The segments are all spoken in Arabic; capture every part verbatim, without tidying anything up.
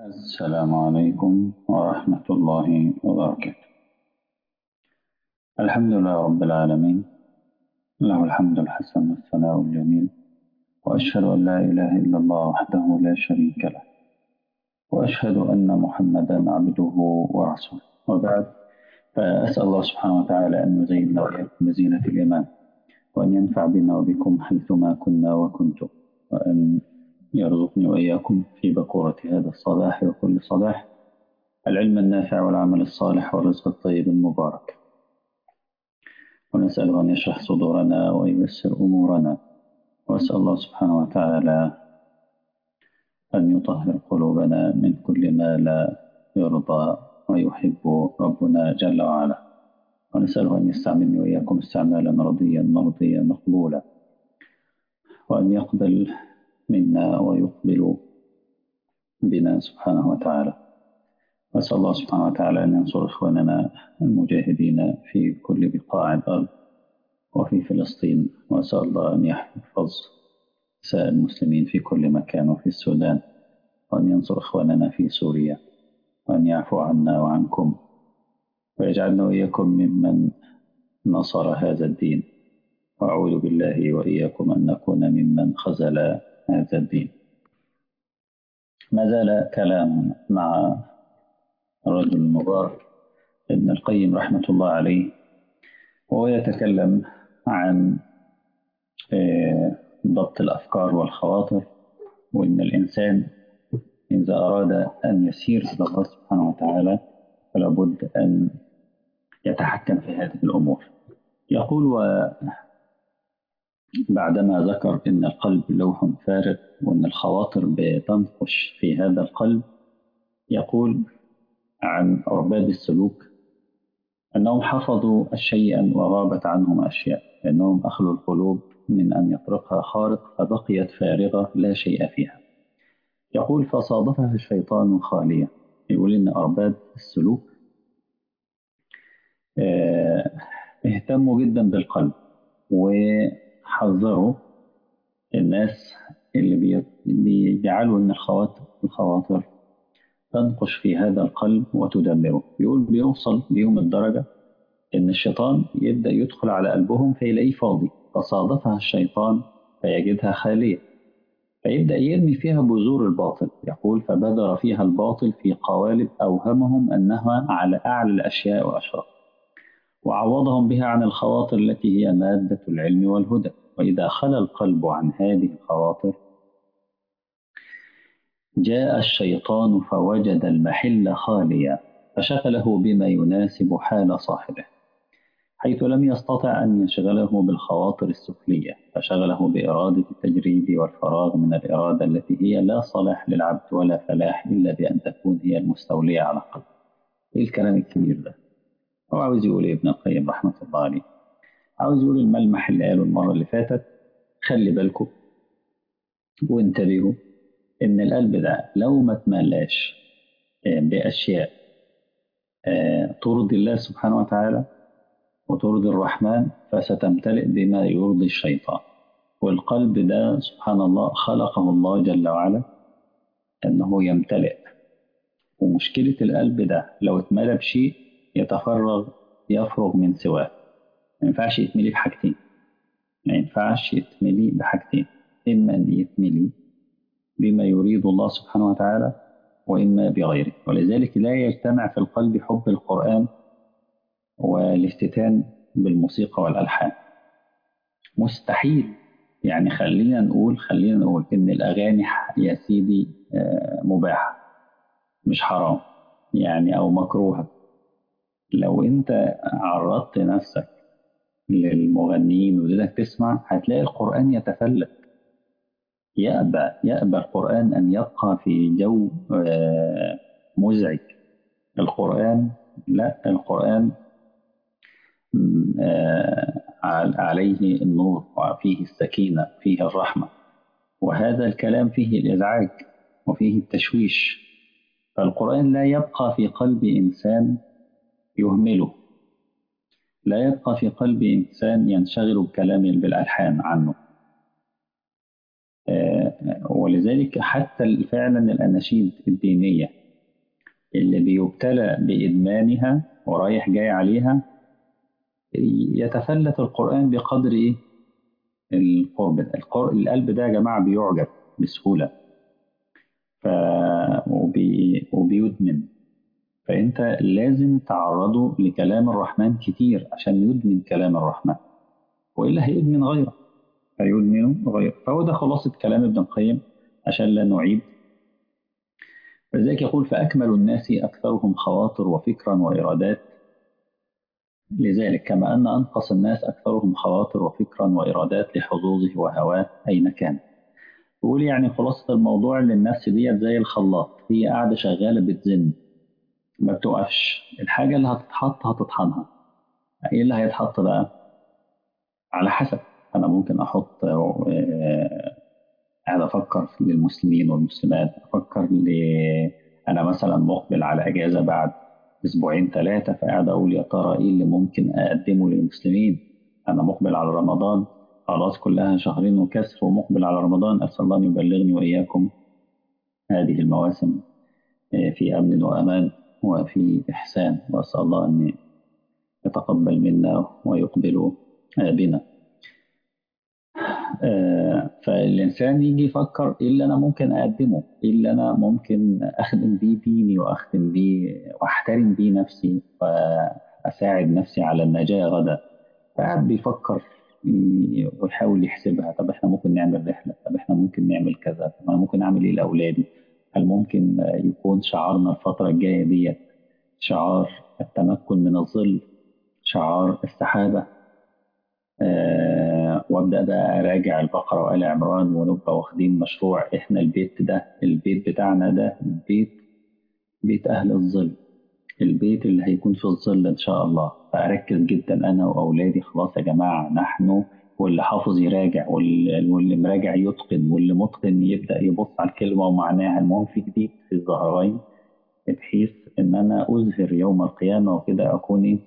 السلام عليكم ورحمة الله وبركاته. الحمد لله رب العالمين، له الحمد الحسن والثناء الجميل، وأشهد أن لا إله إلا الله وحده لا شريك له، وأشهد أن محمدا عبده ورسوله، وبعد. فأسأل الله سبحانه وتعالى أن يزيننا وإياكم بزينة الإيمان، وأن ينفع بنا وبكم حيثما كنا وكنتم، وأن يرزقني وإياكم في بكورة هذا الصباح وكل صباح العلم النافع والعمل الصالح والرزق الطيب المبارك. ونسأله أن يشرح صدورنا وييسر أمورنا، وأسأل الله سبحانه وتعالى أن يطهر قلوبنا من كل ما لا يرضى ويحب ربنا جل وعلا. ونسأله أن يستعملني وإياكم استعمالا رضيا مرضيا مقبولا، وأن يقبل منا ويقبل بنا سبحانه وتعالى. وأسأل الله سبحانه وتعالى أن ينصر إخواننا المجاهدين في كل بقاع الأرض وفي فلسطين، وأسأل الله أن يحفظ نساء المسلمين في كل مكان وفي السودان، وأن ينصر إخواننا في سوريا، وأن يعفو عنا وعنكم، ويجعلنا وإياكم ممن نصر هذا الدين، وأعوذ بالله وإياكم أن نكون ممن خذل هذا الدين. ما زال كلام مع الرجل المبارك ابن القيم رحمة الله عليه، وهو يتكلم عن ضبط الأفكار والخواطر، وإن الإنسان إذا أراد أن يسير إلى الله سبحانه وتعالى فلا بد أن يتحكم في هذه الأمور. يقول: وبعدما ذكر أن القلب لوح فارغ وأن الخواطر بتنقش في هذا القلب، يقول عن عباد السلوك أنهم حفظوا أشياء وغابت عنهم أشياء، لأنهم أخلوا القلوب من أن يطرقها خارق فبقيت فارغة لا شيء فيها. يقول: فصادفها الشيطان خالية. يقول إن أرباب السلوك اهتموا جدا بالقلب، وحذروا الناس اللي بيجعلوا إن الخواطر الخواطر تنقش في هذا القلب وتدمره. يقول بيوصل بيهم الدرجة إن الشيطان يبدأ يدخل على قلبهم فيلاقيه فاضي، فصادفها الشيطان فيجدها خالية، فيبدأ يرمي فيها بذور الباطل. يقول: فبذر فيها الباطل في قوالب أوهمهم أنها على أعلى الأشياء وأشرف، وعوضهم بها عن الخواطر التي هي مادة العلم والهدى. وإذا خلا القلب عن هذه الخواطر جاء الشيطان فوجد المحل خاليا، فشغله بما يناسب حال صاحبه، حيث لم يستطع أن يشغله بالخواطر السفلية، فشغله بإرادة التجريد والفراغ من الإرادة التي هي لا صلاح للعبد ولا فلاح إلا بأن تكون هي المستولية على القلب. إيه الكلام الكبير ده؟ هو عاوز يقول إيه ابن القيم رحمة الله عليه؟ عاوز يقول الملمح اللي قاله المرة اللي فاتت: خلي بالكم وانتبهوا إن القلب ده لو ما تملاش بأشياء ترضي الله سبحانه وتعالى وترضي الرحمن فستمتلئ بما يرضي الشيطان. والقلب ده سبحان الله خلقه الله جل وعلا أنه يمتلئ، ومشكلة القلب ده لو اتملى بشيء يتفرغ يفرغ من سواه. ما ينفعش يتملي بحاجتين، ما ينفعش يتملي بحاجتين إما أن يتملي بما يريد الله سبحانه وتعالى وإما بغيره. ولذلك لا يجتمع في القلب حب القرآن والافتتان بالموسيقى والألحان، مستحيل. يعني خلينا نقول خلينا نقول إن الأغاني يا سيدي مباحة مش حرام يعني أو مكروهة. لو أنت عرضت نفسك للمغنيين ولذلك تسمع هتلاقي القرآن يتفلت. يأبى يأبى القرآن أن يبقى في جو مزعج. القرآن لا، القرآن عليه النور وفيه السكينة فيه الرحمة، وهذا الكلام فيه الإزعاج وفيه التشويش. فالقرآن لا يبقى في قلب إنسان يهمله، لا يبقى في قلب إنسان ينشغل بكلام بالألحان عنه. ولذلك حتى فعلا الأناشيد الدينية اللي بيبتلى بإدمانها ورايح جاي عليها يتفلت القرآن بقدر إيه؟ القرب ده. القر- القلب ده يا جماعة بيعجب بسهولة، ف... وبي... وبيدمن. فأنت لازم تعرضه لكلام الرحمن كتير عشان يدمن كلام الرحمن، وإلا هيدمن غيره، هيدمن غيره. فهو ده خلاصة كلام ابن القيم عشان لا نعيد. فذلك يقول: فأكمل الناس أكثرهم خواطر وفكرا وإرادات، لذلك كما أن أنقص الناس أكثرهم خواطر وفكرا وإرادات لحظوظه وهواه أين كان. بيقول يعني خلاصة الموضوع اللي النفس ديت زي الخلاط، هي قاعدة شغالة بتزن ما بتوقفش. الحاجة اللي هتتحط هتطحنها. ايه اللي هيتحط بقى؟ على حسب. انا ممكن احط آه، قاعد افكر للمسلمين والمسلمات، افكر ل انا مثلا مقبل على اجازة بعد اسبوعين ثلاثة، فقاعد اقول يا ترى ايه اللي ممكن اقدمه للمسلمين. انا مقبل على رمضان، خلاص كلها شهرين وكسر ومقبل على رمضان، اسال الله ان يبلغني واياكم هذه المواسم في أمن وأمان وفي إحسان، وأسأل الله أن يتقبل منا ويقبل بنا. آه، فالإنسان يجي يفكر إيه اللي أنا ممكن أقدمه، إيه اللي أنا ممكن أخدم بيه ديني وأخدم بيه وأحترم بيه نفسي وأساعد نفسي على النجاة غدا. فقاعد بيفكر ي- ويحاول يحسبها. طب احنا ممكن نعمل رحلة، طب احنا ممكن نعمل كذا، طب انا ممكن اعمل ايه لاولادي. هل ممكن آه، يكون شعارنا الفترة الجاية دي شعار التمكن من الظل، شعار السحابة؟ آه وابدأ بقى اراجع البقرة وآل عمران، ونبقى واخدين مشروع احنا البيت ده، البيت بتاعنا ده بيت بيت اهل الظل، البيت اللي هيكون في الظل إن شاء الله. فأركز جدا أنا وأولادي. خلاص يا جماعة نحن، واللي حافظ يراجع، واللي, واللي مراجع يتقن، واللي متقن يبدأ يبص على الكلمة ومعناها. المهم في جديد في الظهرين، بحيث إن أنا أظهر يوم القيامة وكده أكون إيه؟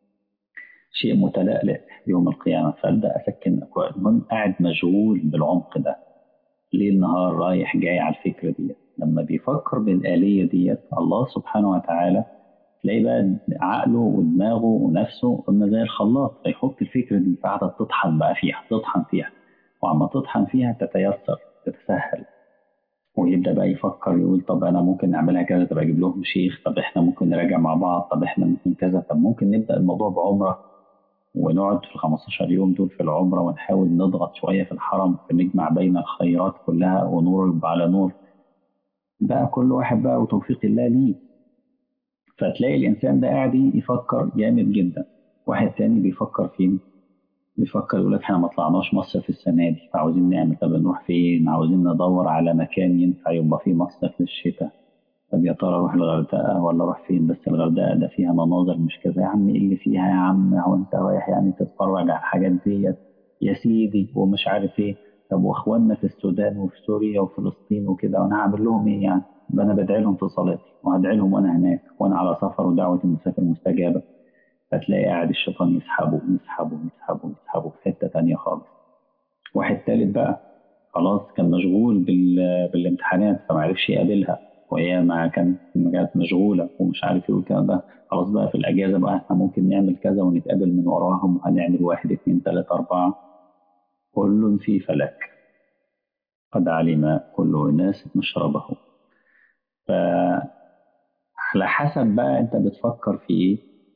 شيء متلألئ يوم القيامة. فأبدأ أسكن أكوان. المهم قاعد مشغول بالعمق ده ليل نهار رايح جاي على الفكرة دي. لما بيفكر بالآلية دي الله سبحانه وتعالى تلاقي بقى عقله ودماغه ونفسه قلنا زي الخلاط، فيحط الفكرة دي فقاعدة تطحن بقى فيها، تطحن فيها، وعما تطحن فيها تتيسر، تتسهل. ويبدأ بقى يفكر يقول طب أنا ممكن نعملها كذا، طب أجيب لهم شيخ، طب إحنا ممكن نراجع مع بعض، طب إحنا ممكن كذا، طب ممكن نبدأ الموضوع بعمرة ونقعد في ال خمستاشر يوم دول في العمرة ونحاول نضغط شوية في الحرم فنجمع بين الخيرات كلها ونور على نور. بقى كل واحد بقى وتوفيق الله ليه. فتلاقي الإنسان ده قاعد يفكر جامد جدا. واحد تاني بيفكر فين؟ بيفكر يقول لك احنا ما طلعناش مصيف السنة دي فعاوزين نعمل، طب نروح فين؟ عاوزين ندور على مكان ينفع يبقى فيه مصيف للشتاء. طب يا ترى اروح الغردقة ولا اروح فين؟ بس الغردقة ده فيها مناظر مش كذا. يا عم ايه اللي فيها يا عم؟ هو انت رايح يعني تتفرج على الحاجات ديت يا سيدي ومش عارف ايه. طب واخواننا في السودان وفي سوريا وفلسطين وكده، وانا هعمل لهم ايه يعني؟ ده انا بدعي لهم في صلاتي وهدعي لهم وانا هناك وانا على سفر، ودعوة المسافر مستجابة. فتلاقي قاعد الشيطان يسحبه يسحبه يسحبه يسحبه في حتة تانية خالص. واحد تالت بقى خلاص كان مشغول بال... بالامتحانات فمعرفش يقابلها، وهي ما كانت ما كانت مشغولة ومش عارف ايه والكلام ده. خلاص بقى في الأجازة بقى احنا ممكن نعمل كذا ونتقابل من وراهم وهنعمل واحد اتنين تلاتة أربعة. كل في فلك، قد علم كل أناس مشربه. فعلى حسب بقى أنت بتفكر في إيه.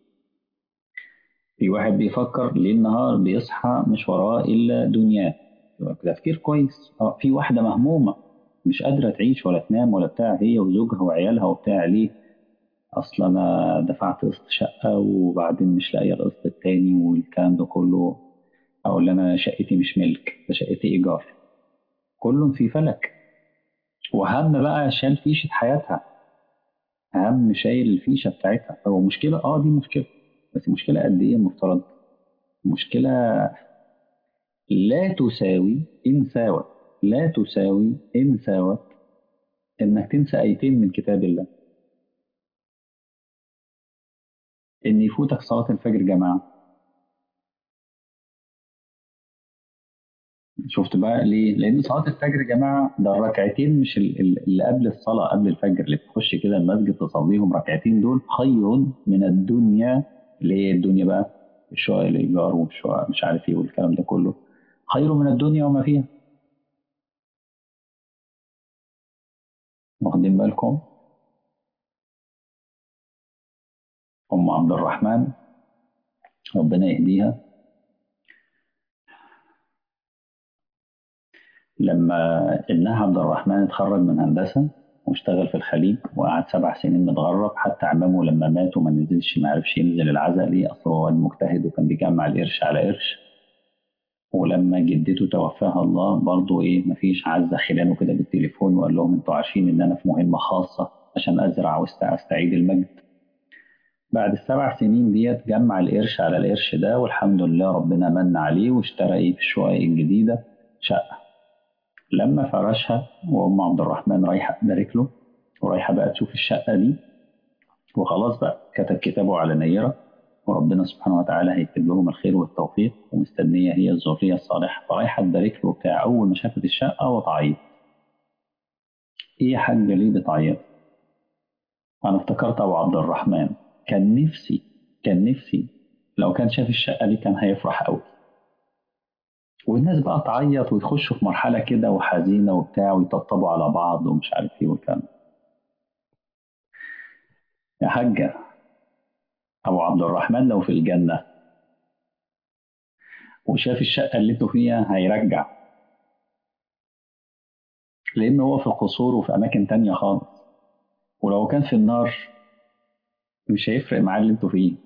في واحد بيفكر ليل نهار بيصحى مش وراه إلا دنياه، تفكير كويس. اه في واحدة مهمومة مش قادرة تعيش ولا تنام ولا بتاع، هي وزوجها وعيالها وبتاع. ليه؟ أصل أنا دفعت قسط شقة وبعدين مش لاقية القسط التاني والكلام ده كله. أو اللي أنا شقتي مش ملك، ده شقتي إيجار. كل في فلك. وهم بقى شال فيشة حياتها، هم شايل الفيشة بتاعتها. هو مشكلة، اه دي مشكلة، بس مشكلة قد إيه المفترض؟ مشكلة لا تساوي إن ساوت، لا تساوي إن ساوت إنك تنسى آيتين من كتاب الله. إن يفوتك صلاة الفجر جماعة، شفت بقى ليه؟ لأن صلاة الفجر يا جماعة ده الركعتين، مش ال- ال- اللي قبل الصلاة قبل الفجر اللي بتخش كده المسجد تصليهم ركعتين، دول خير من الدنيا. اللي هي الدنيا بقى، الشقق الإيجار والشقق مش عارف إيه والكلام ده كله، خير من الدنيا وما فيها. واخدين بالكم؟ أم عبد الرحمن ربنا يهديها، لما ابنها عبد الرحمن اتخرج من هندسة واشتغل في الخليج وقعد سبع سنين متغرب، حتى عمامه لما ماتوا ما نزلش، ما عرفش ينزل العزاء ليه، أصل هو واد مجتهد وكان بيجمع القرش على قرش. ولما جدته توفاها الله برضه ايه، مفيش عزة خلانه كده بالتليفون وقال لهم انتوا عارفين ان انا في مهمة خاصة عشان ازرع واستعيد المجد. بعد السبع سنين ديت جمع القرش على القرش ده، والحمد لله ربنا من عليه واشترى ايه في الشقق الجديدة شقة. لما فرشها وام عبد الرحمن رايحة تبارك له، ورايحة بقى تشوف الشقة دي، وخلاص بقى كتب كتابه على نيرة، وربنا سبحانه وتعالى هيكتب لهم الخير والتوفيق، ومستنية هي الذرية الصالحة، فرايحة تبارك له بتاع. أول ما شافت الشقة وتعيط. إيه يا حاجة ليه بتعيط؟ أنا افتكرت أبو عبد الرحمن، كان نفسي كان نفسي لو كان شاف الشقة دي كان هيفرح أوي. والناس بقى تعيط ويخشوا في مرحلة كده وحزينة وبتاع ويطبطبوا على بعض ومش عارف إيه والكلام. يا حاجة، أبو عبد الرحمن لو في الجنة وشاف الشقة اللي انتوا فيها هيرجع، لأن هو في القصور وفي أماكن تانية خالص. ولو كان في النار مش هيفرق معاه اللي انتوا فيه.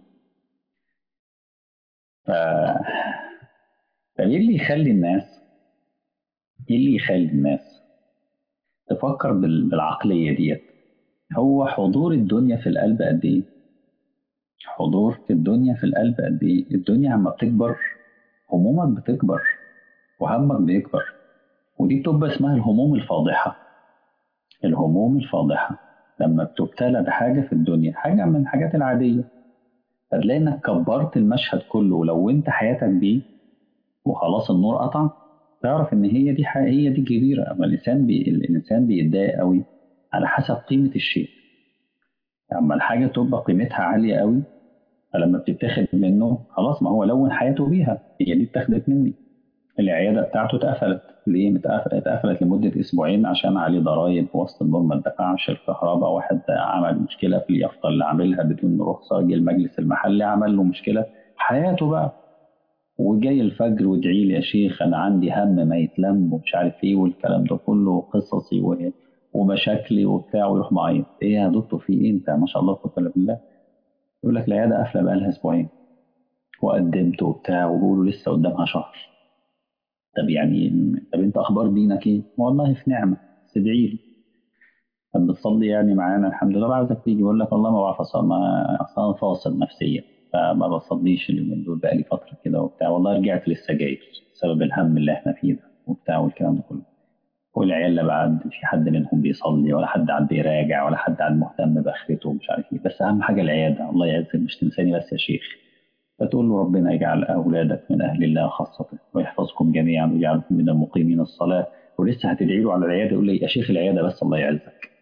ف... فايه اللي يخلي الناس ايه اللي يخلي الناس تفكر بال... بالعقلية ديت؟ هو حضور الدنيا في القلب قد ايه؟ حضور الدنيا في القلب قد ايه؟ الدنيا عما بتكبر همومك بتكبر وهمك بيكبر، ودي بتبقى اسمها الهموم الفاضحة. الهموم الفاضحة لما بتبتلى بحاجة في الدنيا، حاجة من الحاجات العادية، فتلاقي انك كبرت المشهد كله، ولو انت حياتك بيه وخلاص النور قطع، تعرف ان هي دي حقيقية، دي كبيرة. اما الانسان بي... الانسان بيتضايق قوي على حسب قيمة الشيء. اما الحاجة تبقى قيمتها عالية قوي، فلما بتتاخد منه خلاص، ما هو لون حياته بيها، هي دي اتاخدت مني. العيادة بتاعته اتقفلت ليه؟ متقف- اتقفلت لمدة أسبوعين عشان عليه ضرايب وسط النور ما دفعش الكهرباء، واحد عمل مشكلة في اليافطة اللي عاملها بدون رخصة، جه المجلس المحلي عمل له مشكلة. حياته بقى. وجاي الفجر وادعي لي يا شيخ انا عندي هم ما يتلم ومش عارف ايه والكلام ده كله قصصي و- ومشاكلي وبتاع، ويروح معيط. ايه يا دكتور في ايه انت؟ ما شاء الله قوه الا بالله. يقول لك العياده قافله بقى لها اسبوعين وقدمت وبتاع وبيقولوا لسه قدامها شهر. طب يعني، طب انت اخبار دينك ايه؟ والله في نعمه بس ادعي لي. طب بتصلي يعني معانا؟ الحمد لله. عايزك تيجي. يقول لك والله ما بعرف اصلي، ما اصلا أنا فاصل نفسيا فما بصليش اليومين دول بقالي فتره كده وبتاع، والله رجعت للسجاير بسبب الهم اللي احنا فيه ده وبتاع والكلام ده كله. والعيال لا بعد في حد منهم بيصلي ولا حد عاد بيراجع ولا حد عاد مهتم باخرته ومش عارف ايه، بس اهم حاجه العياده. الله يعزك، مش تنساني بس يا شيخ. فتقول له ربنا يجعل اولادك من اهل الله خاصه ويحفظكم جميعا ويجعلكم من المقيمين الصلاه، ولسه هتدعي له على العياده يقول لي يا شيخ العياده بس الله يعزك.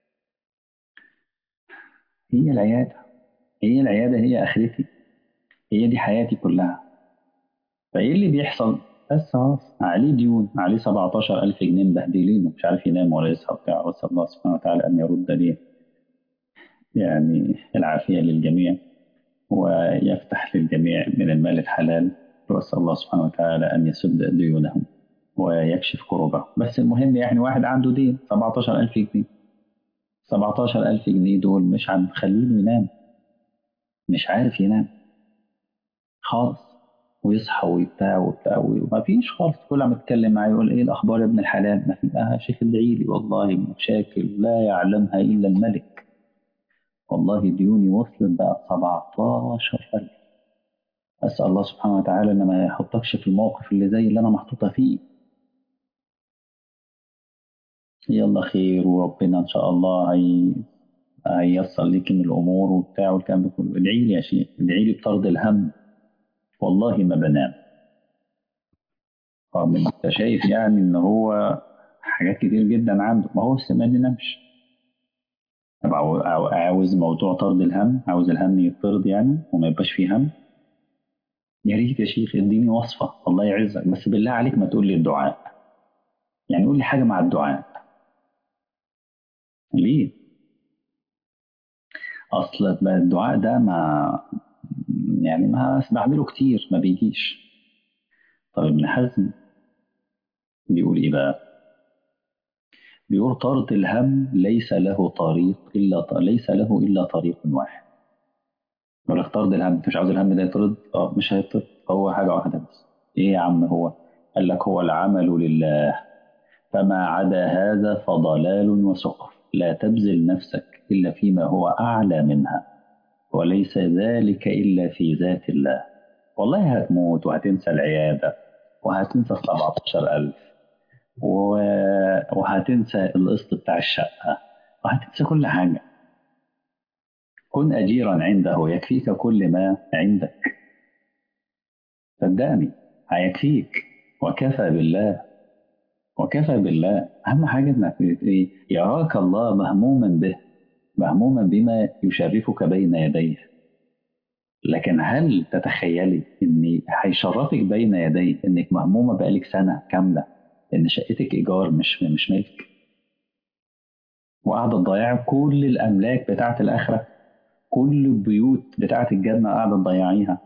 هي العياده هي العياده هي اخرتي، هي دي حياتي كلها. فايه اللي بيحصل؟ بس خلاص عليه ديون، عليه سبعتاشر ألف جنيه مبهدلينه مش عارف ينام ولا يصحى وبتاع. بس الله سبحانه وتعالى ان يرد ليه يعني العافية للجميع، ويفتح للجميع من المال الحلال. وأسأل الله سبحانه وتعالى أن يسد ديونهم ويكشف كروبهم. بس المهم يعني واحد عنده دين سبعتاشر ألف جنيه، سبعتاشر ألف جنيه دول مش عم خلينه ينام، مش عارف ينام خالص. ويصحى ويبتاع وبتاع وما فيش خالص. كل ما اتكلم معاه يقول ايه الاخبار يا ابن الحلال؟ ما في. اه يا شيخ ادعي لي والله مشاكل لا يعلمها الا الملك. والله ديوني وصلت بقى سبعتاشر ألف. أسأل الله سبحانه وتعالى إن ما يحطكش في الموقف اللي زي اللي أنا محطوطة فيه. يلا خير، وربنا إن شاء الله هي... هييسر ليك من الأمور وبتاع والكلام ده كله. ادعي لي يا شيخ، ادعي لي بطرد الهم. والله ما بنام، طب انت شايف يعني ان هو حاجات كتير جدا عنده، ما هو السمان ما نمش. طب عاو- عاو- عاوز موضوع طرد الهم، عاوز الهم يطرد يعني وما يبقاش فيه هم. يا ريت يا شيخ اديني وصفة الله يعزك، بس بالله عليك ما تقول لي الدعاء، يعني قول لي حاجة مع الدعاء. ليه؟ اصل بقى الدعاء ده ما يعني ما بعمله كتير ما بيجيش. طب ابن حزم بيقول ايه بقى؟ بيقول طرد الهم ليس له طريق الا ط- ليس له الا طريق واحد. يقول لك طرد الهم، انت مش عاوز الهم ده يطرد؟ اه مش هيطرد، هو حاجة واحدة بس. ايه يا عم هو؟ قال لك هو العمل لله، فما عدا هذا فضلال وسقر، لا تبذل نفسك إلا فيما هو أعلى منها، وليس ذلك إلا في ذات الله. والله هتموت وهتنسى العيادة، وهتنسى السبعتاشر ألف، و- وهتنسى القسط بتاع الشقة، وهتنسى كل حاجة. كن أجيرا عنده يكفيك كل ما عندك. صدقني هيكفيك، وكفى بالله. وكفى بالله. أهم حاجة إنك إيه؟ يراك الله مهموما به، مهموما بما يشرفك بين يديه. لكن هل تتخيلي ان هيشرفك بين يديه انك مهمومه بقالك سنه كامله ان شقتك ايجار مش مش ملك، وقاعده تضيعي كل الاملاك بتاعه الاخره، كل البيوت بتاعه الجنه قاعده تضيعيها؟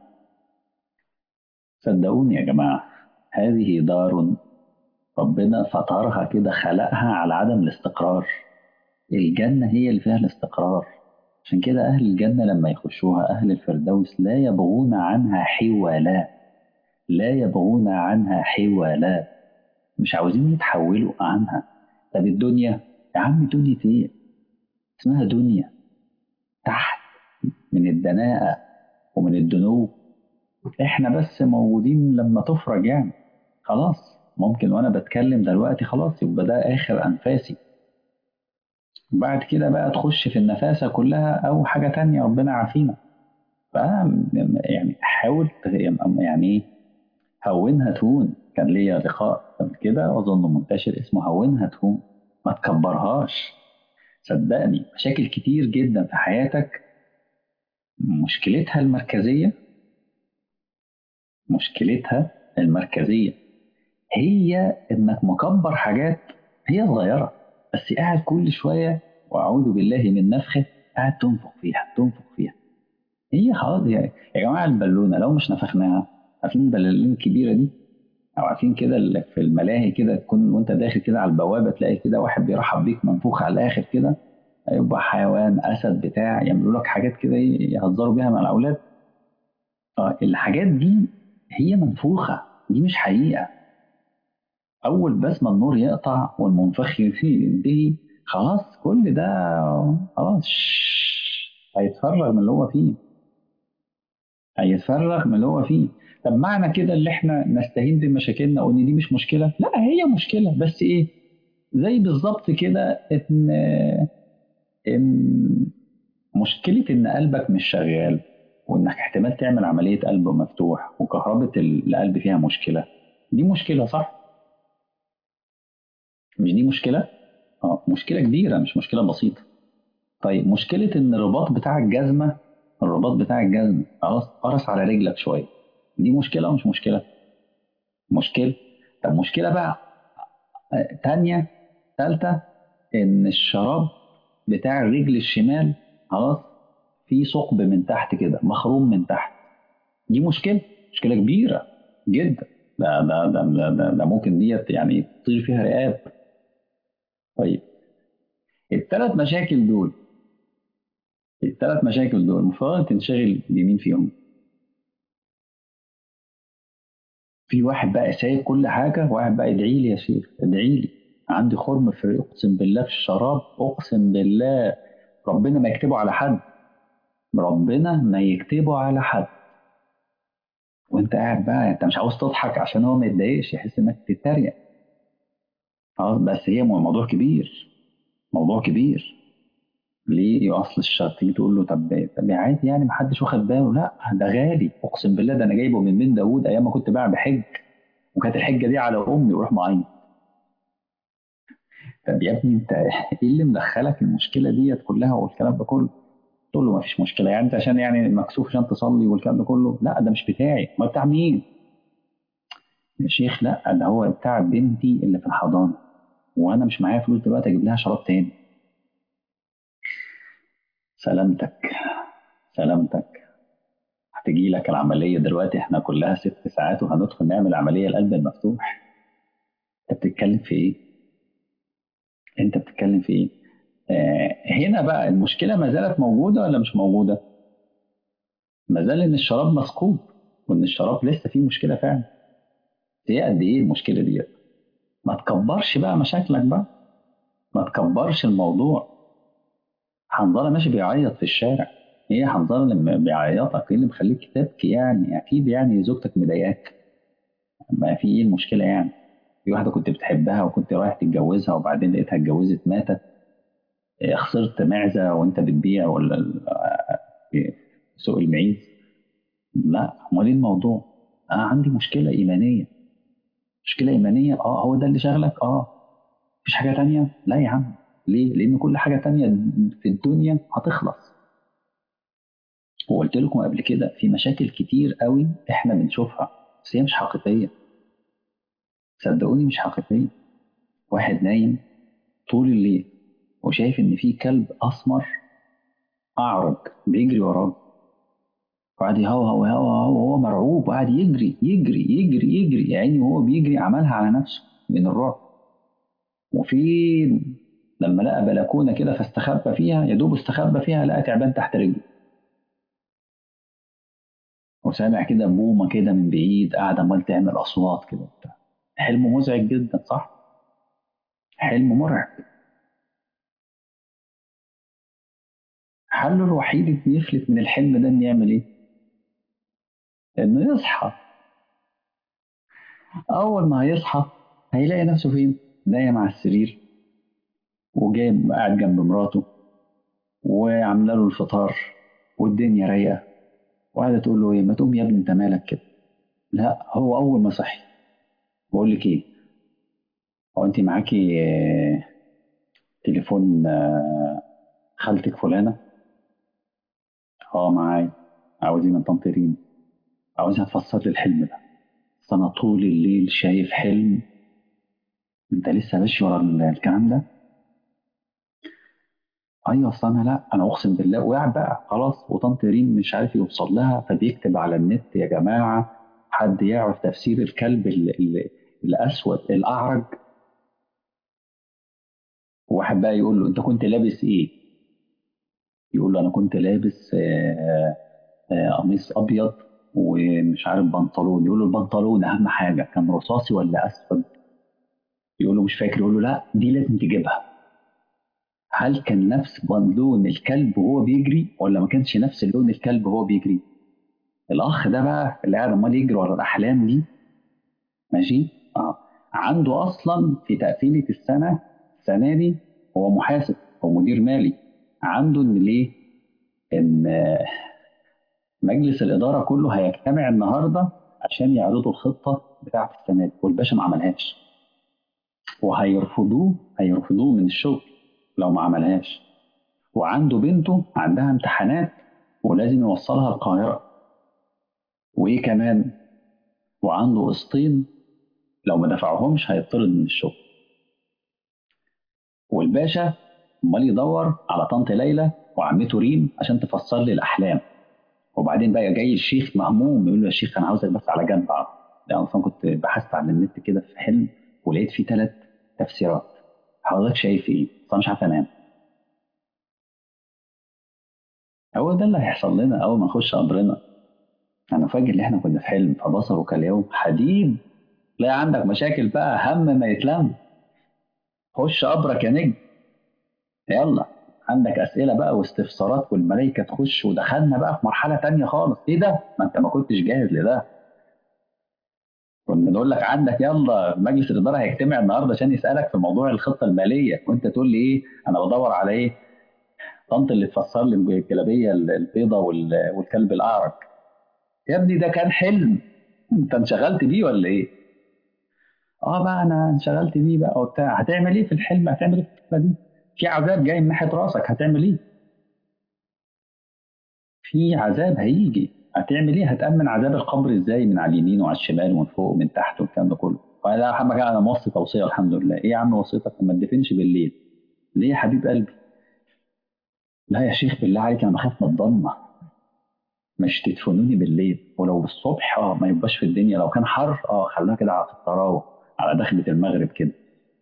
صدقوني يا جماعه، هذه دار ربنا فطرها كده، خلقها على عدم الاستقرار. الجنه هي اللي فيها الاستقرار. عشان كده اهل الجنه لما يخشوها اهل الفردوس لا يبغون عنها حولا، لا يبغون عنها حولا، مش عاوزين يتحولوا عنها. طب الدنيا، يا عم دنيا ايه؟ اسمها دنيا تحت، من الدناءة ومن الدنو. احنا بس موجودين لما تفرج يعني. خلاص ممكن وانا بتكلم دلوقتي خلاص يبقى ده اخر انفاسي، بعد كده بقى تخش في النفاسة كلها او حاجة تانية ربنا عافينا. فأنا يعني حاول يعني ايه، هونها تهون. كان ليا لقاء قبل كده اظن منتشر اسمه هونها تهون، ما تكبرهاش. صدقني مشاكل كتير جدا في حياتك مشكلتها المركزية، مشكلتها المركزية هي انك مكبر حاجات هي صغيرة، بس قاعد كل شوية واعوذ بالله من نفخه، قاعد تنفخ فيها تنفخ فيها. هي خلاص يا يا جماعة البالونة لو مش نفخناها، عارفين البلالين الكبيرة دي، او عارفين كده اللي في الملاهي كده تكون وانت داخل كده على البوابة تلاقي كده واحد بيرحب بيك منفوخ على الاخر كده، يبقى حيوان اسد بتاع يعملوا لك حاجات كده يهزروا بيها مع الاولاد. اه الحاجات دي هي منفوخه، دي مش حقيقه. اول بس ما النور يقطع والمنفخ فيه ينتهي خلاص كل ده خلاص شش، هيتفرغ من اللي هو فيه، هيتفرغ من اللي هو فيه. طب معنى كده اللي احنا نستهين بمشاكلنا وان دي مش مشكله؟ لا هي مشكله، بس ايه، زي بالظبط كده ان ان مشكلة إن قلبك مش شغال، وإنك احتمال تعمل عملية قلب مفتوح وكهربة القلب فيها مشكلة، دي مشكلة صح؟ مش دي مشكلة؟ اه مشكلة كبيرة مش مشكلة بسيطة. طيب مشكلة إن الرباط بتاع الجزمة، الرباط بتاع الجزمة خلاص قرص على رجلك شوية، دي مشكلة ومش مشكلة؟ مشكلة. طب مشكلة بقى آه، تانية تالتة، إن الشراب بتاع الرجل الشمال خلاص في ثقب من تحت كده مخروم من تحت، دي مشكلة، مشكلة كبيرة جدا. ده ده ده ده, ده, ده ممكن ديت يعني تطير فيها رقاب. طيب الثلاث مشاكل دول، الثلاث مشاكل دول المفروض تنشغل بمين فيهم؟ في واحد بقى سايب كل حاجة، واحد بقى ادعي لي يا شيخ ادعي لي، عندي خرم في اقسم بالله في الشراب، اقسم بالله ربنا ما يكتبه على حد، ربنا ما يكتبه على حد. وانت قاعد بقى انت مش عاوز تضحك عشان هو ما يتضايقش يحس انك بتتريق. اه بس هي موضوع كبير، موضوع كبير. ليه اصل الشرط تيجي تقول له طب طب عادي يعني محدش واخد باله؟ لا ده غالي اقسم بالله، ده انا جايبه من بين داوود ايام ما كنت بقى بحج، وكانت الحجه دي على امي، ويروح معيط. طب يا ابني انت ايه اللي مدخلك المشكله ديت كلها والكلام ده كله؟ تقول له ما فيش مشكله، يعني انت عشان يعني مكسوف عشان تصلي والكلام ده كله؟ لا ده مش بتاعي. ما بتاع مين يا شيخ؟ لا ده هو بتاع بنتي اللي في الحضانه، وانا مش معايا فلوس دلوقتي اجيب لها شراب تاني. سلامتك، سلامتك. هتجي لك العمليه دلوقتي، احنا كلها ست ساعات وهندخل نعمل عمليه القلب المفتوح. انت بتتكلم في ايه؟ انت بتتكلم في ايه؟ آه هنا بقى المشكله ما زالت موجوده ولا مش موجوده؟ ما زال ان الشراب مثقوب، وان الشراب لسه فيه مشكله فعلا. هي قد ايه المشكله ديت؟ ما تكبرش بقى مشاكلك بقى، ما تكبرش الموضوع. حنظله ماشي بيعيط في الشارع. ايه حنظله لما بيعيطك؟ ايه اللي مخليك تبكي يعني؟ اكيد يعني زوجتك مضايقاك. ما في ايه المشكله يعني؟ في واحده كنت بتحبها وكنت رايح تتجوزها وبعدين لقيتها اتجوزت ماتت. إيه، خسرت معزه وانت بتبيع ولا ال- في سوق المعيز؟ لا، امال ايه الموضوع؟ انا عندي مشكله ايمانيه. مشكله ايمانيه، اه هو ده اللي شغلك؟ اه. مفيش حاجه تانية؟ لا يا عم. ليه؟ لان كل حاجه تانية في الدنيا هتخلص. وقلت لكم قبل كده في مشاكل كتير قوي احنا بنشوفها بس هي مش حقيقيه. صدقوني مش حقيقيه. واحد نايم طول الليل وشايف ان في كلب اسمر اعرج بيجري وراه، وقعد يهوهو يهوهو وهو مرعوب وقعد يجري يجري يجري يجري يا عيني، وهو بيجري عملها على نفسه من الرعب. وفي لما لقى بلكونه كده فاستخبى فيها، يا دوب استخبى فيها لقى تعبان تحت رجله، وسامع كده بومه كده من بعيد قاعده عمال تعمل اصوات كده وبتاع. حلم مزعج جدا، صح؟ حلم مرعب. حله الوحيد انه يفلت من الحلم ده انه يعمل ايه؟ انه يصحى. اول ما هيصحى هيلاقي نفسه فين؟ نايم على السرير، وجاي قاعد جنب مراته وعامله له الفطار والدنيا رايقه، وقاعده تقول له ايه؟ ما تقوم يا ابني انت مالك كده؟ لا، هو اول ما صحي بقول لك ايه، هو انت معاكي آه، تليفون آه، خالتك فلانه؟ اه معايا. عاوزين من طنط ريم، عاوزها تفسر لي الحلم ده. بس انا طول الليل شايف حلم. انت لسه ماشي ورا ال- الكلام ده؟ ايوه اصل انا، لا انا اقسم بالله وقع بقى خلاص، وطنط ريم مش عارف يوصل لها فبيكتب على النت يا جماعه حد يعرف تفسير الكلب ال ال الاسود الاعرج. وواحد بقى يقول له انت كنت لابس ايه؟ يقول له انا كنت لابس آه، آه، قميص ابيض ومش عارف بنطلون. يقول له البنطلون اهم حاجه كان رصاصي ولا اسود؟ يقول له مش فاكر. يقول له لا دي لازم تجيبها. هل كان نفس لون الكلب وهو بيجري ولا ما كانش نفس لون الكلب وهو بيجري؟ الاخ ده بقى اللي قاعد عمال يجري ورا الاحلام دي، ماشي، اه، عنده اصلا في تقفيله السنه السنه دي هو محاسب او مدير مالي. عنده ان ليه؟ ان آه، مجلس الاداره كله هيجتمع النهارده عشان يعرضوا الخطه بتاعه السنه دي، والباشا ما عملهاش، وهيرفضوه هيرفضوه من الشغل لو ما عملهاش. وعنده بنته عندها امتحانات ولازم يوصلها القاهره. وايه كمان؟ وعنده قسطين لو ما دفعهمش هيطرد من الشغل. والباشا امال يدور على طنط ليلى وعمته ريم عشان تفسر لي الاحلام. وبعدين بقى جاي الشيخ مهموم يقول له يا شيخ انا عاوزك بس على جنب اقعد. لان اصلا كنت بحثت على النت كده في حلم ولقيت فيه ثلاث تفسيرات. حضرتك شايف ايه؟ اصلا مش عارف انام. هو ده اللي هيحصل لنا اول ما نخش قبرنا. انا فاكر ان احنا كنا في حلم فبصره كاليوم حديد. لا عندك مشاكل بقى هم ما يتلم. خش قبرك يا نجم. يلا. عندك اسئله بقى واستفسارات والملائكه تخش، ودخلنا بقى في مرحله تانية خالص. ايه ده؟ ما انت ما كنتش جاهز لده. كنا نقول لك عندك يلا مجلس الاداره هيجتمع النهارده عشان يسالك في موضوع الخطه الماليه، وانت تقول لي ايه؟ انا بدور على ايه؟ طنط اللي تفسر لي الجلابيه البيضاء وال- والكلب الاعرج. يا ابني ده كان حلم. انت انشغلت بيه ولا ايه؟ اه بقى انا انشغلت بيه بقى وبتاع. هتعمل ايه في الحلم؟ هتعمل ايه في الحلمه دي؟ في عذاب جاي من ناحيه راسك، هتعمل ايه؟ في عذاب هيجي، هتعمل ايه؟ هتأمن عذاب القبر ازاي؟ من على اليمين وعلى الشمال ومن فوق ومن تحت والكلام ده كله. فلا اهم حاجه انا موصي توصيه الحمد لله. ايه يا عم وصيتك؟ ما تدفنش بالليل. ليه يا حبيب قلبي؟ لا يا شيخ بالله عليك انا بخاف من الضلمه. مش تدفنوني بالليل، ولو بالصبح اه ما يبقاش في الدنيا، لو كان حر اه خلوها كده على التراوح، على دخلة المغرب كده.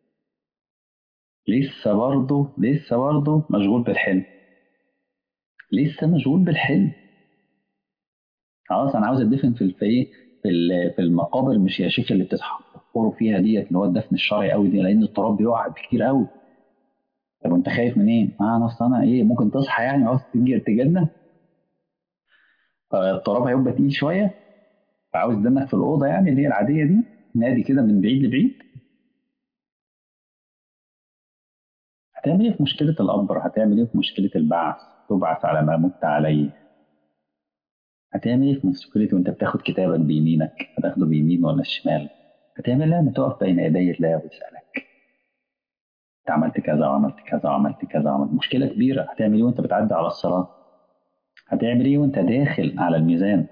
لسه برضه لسه برضه مشغول بالحلم. لسه مشغول بالحلم. خلاص انا عاوز ادفن في في ايه، في ال- في المقابر، مش يا شيخ اللي بتتحفروا فيها ديت اللي هو الدفن الشرعي قوي دي، لان التراب بيقع كتير قوي. طب وانت خايف من ايه؟ اه انا اصل انا ايه، ممكن تصحى يعني عاوز تيجي تجيلنا، فالتراب هيبقى تقيل شويه، فعاوز دمك في الاوضه يعني اللي هي العاديه دي، نادي كده من بعيد لبعيد. هتعمل ايه في مشكله القبر؟ هتعمل ايه في مشكله البعث؟ تبعث على ما مت عليه. هتعمل ايه في مشكله وانت بتاخد كتابك بيمينك؟ هتاخده بيمين ولا الشمال؟ هتعمل ايه لما تقف بين يدي الله ويسالك انت عملت كذا وعملت كذا وعملت كذا وعملت؟ مشكله كبيره. هتعمل ايه وانت بتعدي على الصراط؟ هتعمل ايه وانت داخل على الميزان؟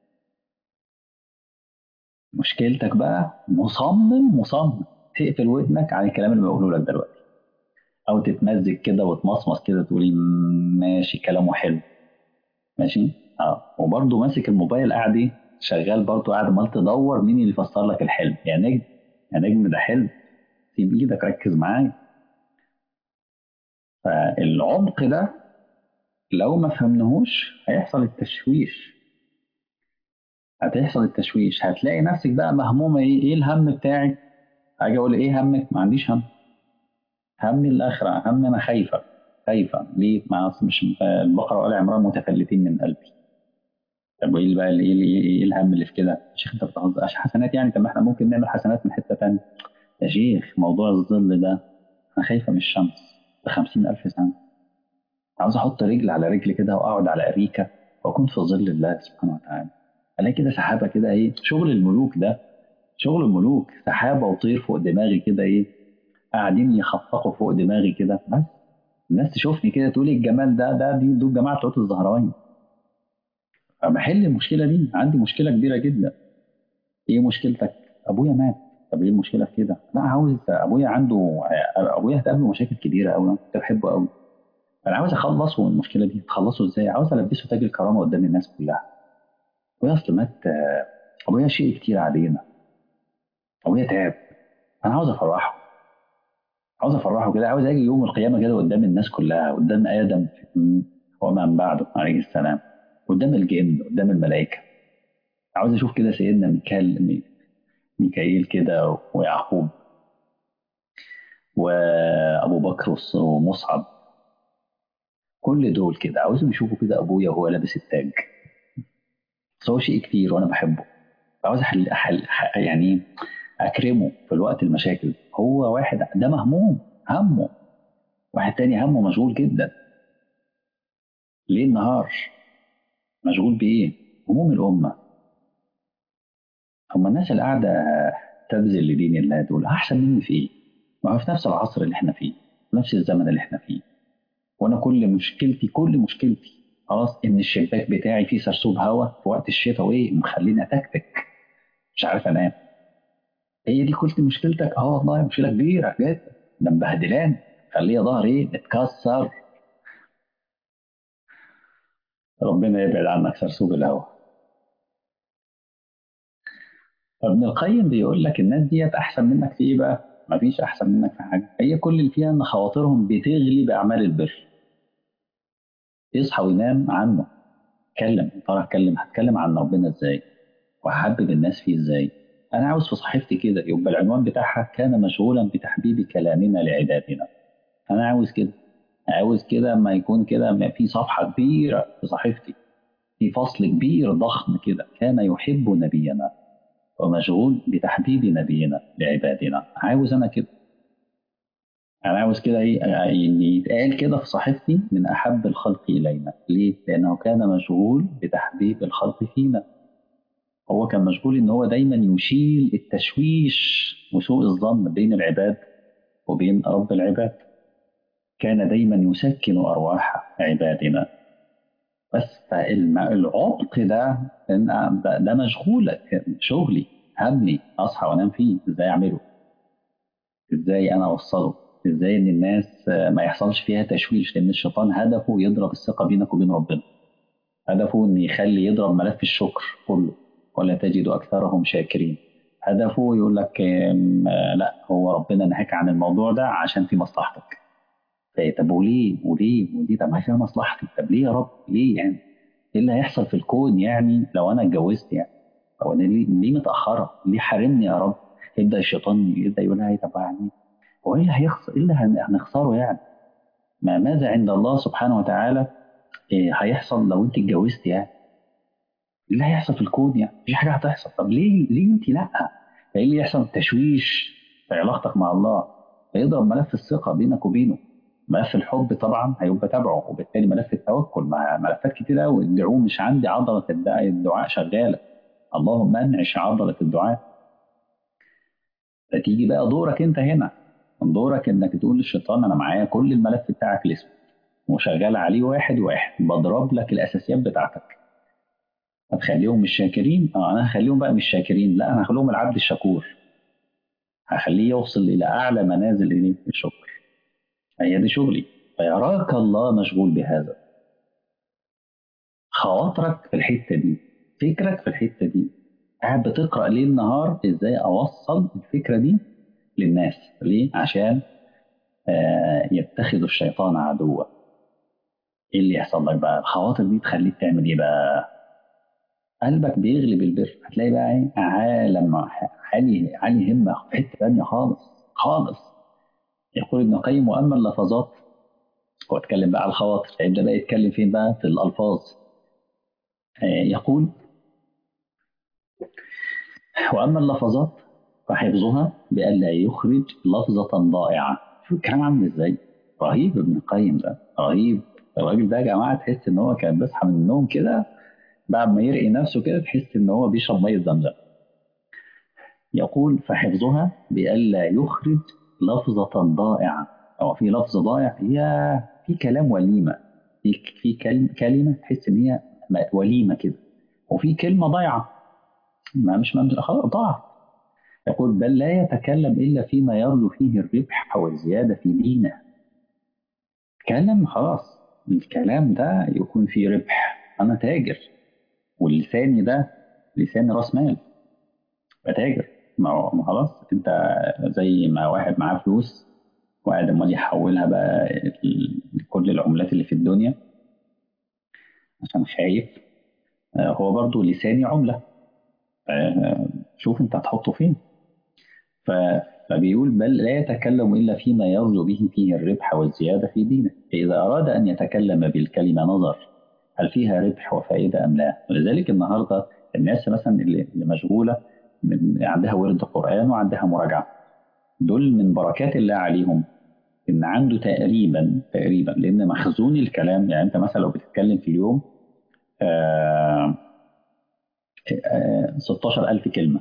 مشكلتك بقى مصمم مصمم تقفل ودنك عن الكلام اللي بقوله لك دلوقتي، او تتمزج كده وتمصمص كده تقولي "مم، ماشي كلامه حلو". ماشي. اه وبرضه ماسك الموبايل قاعد ايه، شغال برضه قاعد عمال تدور مين اللي يفسر لك الحلم. يا نجم، يا نجم ده حلم، سيب ايدك ركز معايا. فالعمق ده لو ما فهمناهوش هيحصل التشويش. هتحصل التشويش، هتلاقي نفسك بقى مهمومه. ايه ايه الهم بتاعك؟ اجي اقول ايه همك؟ ما عنديش هم. همي الاخره، هم انا خايفه. خايفه ليه؟ ما أصل مش البقره وآل عمران متفلتين من قلبي. طب وايه اللي بقى اللي ايه اللي ايه إيه الهم اللي في كده؟ يا شيخ انت بتهزر حسنات يعني؟ طب ما احنا ممكن نعمل حسنات من حته تانيه. يا شيخ موضوع الظل ده، انا خايفه من الشمس بخمسين الف سنه. عاوز احط رجل على رجل كده واقعد على اريكه واكون في ظل الله سبحانه وتعالى. الاقي كده سحابه كده، ايه شغل الملوك ده؟ شغل الملوك، سحابه وطير فوق دماغي كده، ايه قاعدين يخفقوا فوق دماغي كده بس. الناس تشوفني كده تقول إيه الجمال ده؟ ده دي دول جماعه بتوع الزهراوين. فبحل المشكله دي. عندي مشكله كبيره جدا. ايه مشكلتك؟ ابويا مات. طب ايه المشكله في كده؟ لا عاوز ابويا عنده، ابويا هتقابله مشاكل كبيره قوي، انا كنت بحبه قوي. انا عاوز اخلصه من المشكله دي. تخلصه ازاي؟ عاوز البسه تاج الكرامه قدام الناس كلها. ابويا اصل مات. آه، ابويا شيء كتير علينا. ابويا تعب. انا عاوز افرحه. عاوز افرحه كده. عاوز اجي يوم القيامه كده قدام الناس كلها، قدام ادم ومن بعده عليه السلام، قدام الجن، قدام الملائكه. عاوز اشوف كده سيدنا ميكال ميكائيل كده ويعقوب وابو بكر والص- ومصعب. كل دول كده عاوزهم يشوفوا كده ابويا وهو لابس التاج. بس هو شيء كتير وانا بحبه. عاوز أحل أحل أح- يعني اكرمه في الوقت المشاكل. هو واحد ده مهموم همه، واحد تاني همه مشغول جدا ليل نهار. مشغول بايه؟ هموم الامه. هم الناس اللي قاعده تبذل لدين الله دول احسن مني في ايه؟ ما هو في نفس العصر اللي احنا فيه، نفس الزمن اللي احنا فيه. وانا كل مشكلتي كل مشكلتي خلاص ان الشباك بتاعي فيه سرسوب هواء في وقت الشتاء، وايه مخليني اتكتك مش عارف انام. هي دي كل مشكلتك؟ اه والله مشكله كبيره جدا. ده مبهدلان، خليه ظهري اتكسر. ربنا يبعد عنك سرسوب الهواء. فابن القيم بيقول لك الناس ديت احسن منك في ايه بقى؟ مفيش احسن منك في حاجه. هي كل اللي فيها ان خواطرهم بتغلي باعمال البر. يصحى وينام عنه. اتكلم يا ترى، اتكلم هتكلم عن ربنا ازاي؟ وهحبب الناس فيه ازاي؟ انا عاوز في صحيفتي كده يبقى العنوان بتاعها كان مشغولا بتحبيب كلامنا لعبادنا. انا عاوز كده. عاوز كده ما يكون كده ما في صفحه كبيره في صحيفتي، في فصل كبير ضخم كده كان يحب نبينا ومشغول بتحبيب نبينا لعبادنا. عاوز انا كده. انا عاوز كده ايه يعني يتقال كده في صحيفتي من احب الخلق الينا. ليه؟ لانه كان مشغول بتحبيب الخلق فينا هو كان مشغول ان هو دايما يشيل التشويش وسوء الظن بين العباد وبين رب العباد. كان دايما يسكن ارواح عبادنا. بس فالعمق ده إن- ده ده مشغول شغلي، همي اصحى وانام فيه ازاي اعمله، ازاي انا اوصله، ازاي ان الناس آه، ما يحصلش فيها تشويش، لان الشيطان هدفه يضرب الثقه بينك وبين ربنا. هدفه ان يخلي يضرب ملف الشكر كله، ولا تجد اكثرهم شاكرين. هدفه يقول لك آم، آه، لا هو ربنا نهاك عن الموضوع ده عشان في مصلحتك. فإيه، طب وليه وليه وليه؟ طب ما هي فيها مصلحتي، طب ليه يا رب ليه يعني؟ ايه اللي هيحصل في الكون يعني لو انا اتجوزت يعني؟ او انا ليه ليه متاخره؟ ليه حارمني يا رب؟ يبدا الشيطان يبدا يقول لها إيه، طب يعني هو ايه اللي هيخسر؟ ايه اللي هن- هنخسره يعني؟ ما ماذا عند الله سبحانه وتعالى إيه هيحصل لو انت اتجوزت يعني؟ ايه اللي هيحصل في الكون يعني؟ مفيش حاجه هتحصل. طب ليه ليه انت لا؟ ايه اللي يحصل؟ تشويش في علاقتك مع الله، فيضرب ملف الثقه بينك وبينه. ملف الحب طبعا هيبقى تبعه، وبالتالي ملف التوكل مع ملفات كتير قوي. الدعوه مش عندي عضله الدعاء الدعاء شغاله، اللهم انعش عضله الدعاء. فتيجي بقى دورك انت هنا، من دورك انك تقول للشيطان انا معايا كل الملف بتاعك الاسود وشغال عليه واحد واحد، بضرب لك الاساسيات بتاعتك. هتخليهم مش شاكرين؟ اه انا هخليهم بقى مش شاكرين، لا انا هخليهم العبد الشكور. هخليه يوصل الى اعلى منازل الايه؟ الشكر. هي دي شغلي. فيراك الله مشغول بهذا. خواطرك في الحته دي، فكرك في الحته دي، قاعد بتقرا ليل نهار ازاي اوصل الفكره دي للناس. ليه؟ عشان آه يتخذ الشيطان عدوا. ايه اللي يحصل لك بقى؟ الخواطر دي تخليك تعمل ايه بقى؟ قلبك بيغلب البر. هتلاقي بقى ايه؟ عالم عالي عالي همه في حته ثانيه خالص خالص. يقول ابن القيم واما اللفظات، هو اتكلم بقى على الخواطر، هيبدا بقى يتكلم فين بقى؟ في الالفاظ. آه يقول واما اللفظات فحفظها بألا يخرج لفظة ضائعة. شوف الكلام عامل ازاي؟ رهيب ابن القيم ده، رهيب. الراجل ده يا جماعه تحس ان هو كان بيصحى من النوم كده بعد ما يرقي نفسه كده تحس ان هو بيشرب ميه زمزم. يقول فحفظها بألا يخرج لفظة ضائعة. أو في لفظ ضائع، هي في كلام وليمة، في في كلم كلمة تحس إن هي وليمة كده، وفي كلمة ضايعة ما مش ممدوح خلاص ضاعت. يقول بل لا يتكلم إلا فيما يرجو فيه الربح والزيادة في دينه. كلام خلاص، الكلام ده يكون فيه ربح، أنا تاجر، واللساني ده لسان راس مال، بتاجر. ما هو ما خلاص انت زي ما واحد معاه فلوس وقاعد امال يحولها بقى ل- لكل العملات اللي في الدنيا عشان خايف. آه، هو برضو لساني عملة. آه، شوف انت هتحطه فين. ف- فبيقول بل لا يتكلم إلا فيما يرجو به فيه الربح والزيادة في دينه. فإذا أراد أن يتكلم بالكلمة نظر هل فيها ربح وفائدة أم لا. ولذلك النهاردة الناس مثلا اللي اللي مشغولة من عندها ورد قرآن وعندها مراجعة، دول من بركات الله عليهم ان عنده تقريبا تقريبا، لان مخزون الكلام يعني انت مثلا لو بتتكلم في اليوم آه آه ستاشر ألف كلمه،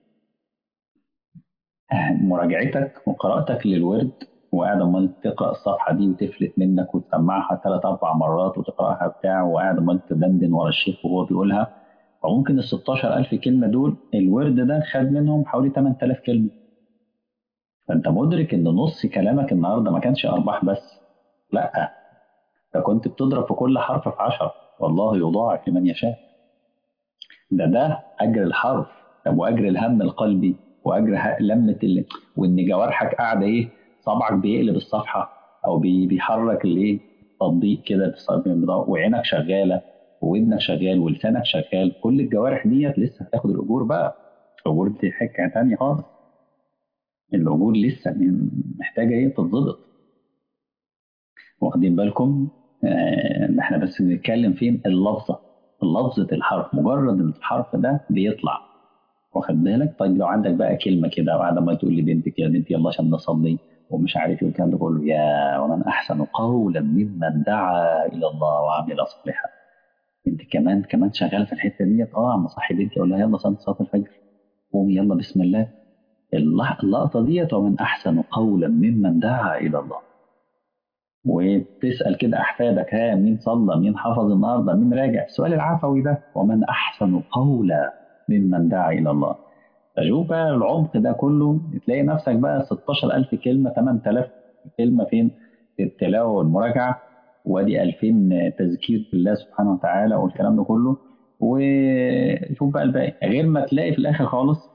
آه، مراجعتك وقراءتك للورد وقاعد امال تقرا الصفحه دي وتفلت منك وتسمعها ثلاث اربع مرات وتقراها بتاع، وقاعد امال تدندن ورا الشيخ وهو بيقولها. فممكن ال ستاشر ألف كلمه دول الورد ده خد منهم حوالي ثمانية آلاف كلمه. فانت مدرك ان نص كلامك النهارده ما كانش ارباح بس، لا ده كنت بتضرب في كل حرف في عشرة، والله يضاعف لمن يشاء. ده ده أجر الحرف. طب وأجر الهم القلبي وأجر ه- لمة ال... وإن جوارحك قاعدة إيه؟ صبعك بيقلب الصفحة أو بي... بيحرك الإيه؟ تطبيق كده بالصبع- وعينك شغالة وودنك شغال ولسانك شغال، كل الجوارح ديت لسه هتاخد الأجور بقى. الأجور دي حكاية تانية خالص. الأجور لسه محتاجة إيه؟ تتظبط. واخدين بالكم؟ آه، احنا بس بنتكلم فين اللفظه، لفظه الحرف، مجرد ان الحرف ده بيطلع. واخد بالك؟ طيب لو عندك بقى كلمه كده وقاعده ما تقول لبنتك يا بنتي يلا عشان نصلي ومش عارف ايه والكلام ده كله، يا ومن احسن قولا ممن دعا الى الله وعمل صالحا. انت كمان كمان شغاله في الحته ديت. اه عم صاحي بنتي اقول لها يلا صلي صلاه الفجر، قومي يلا بسم الله. اللح- اللقطه ديت: ومن احسن قولا ممن دعا الى الله. وبتسال كده احفادك: ها مين صلى، مين حفظ النهارده، مين راجع؟ السؤال العفوي ده: ومن احسن قولا ممن دعا الى الله. فشوف بقى العمق ده كله، تلاقي نفسك بقى ستاشر ألف كلمة، ثمانية آلاف كلمة فين؟ في التلاوة والمراجعة، وادي ألفين تذكير بالله سبحانه وتعالى والكلام ده كله. وشوف بقى الباقي، غير ما تلاقي في الآخر خالص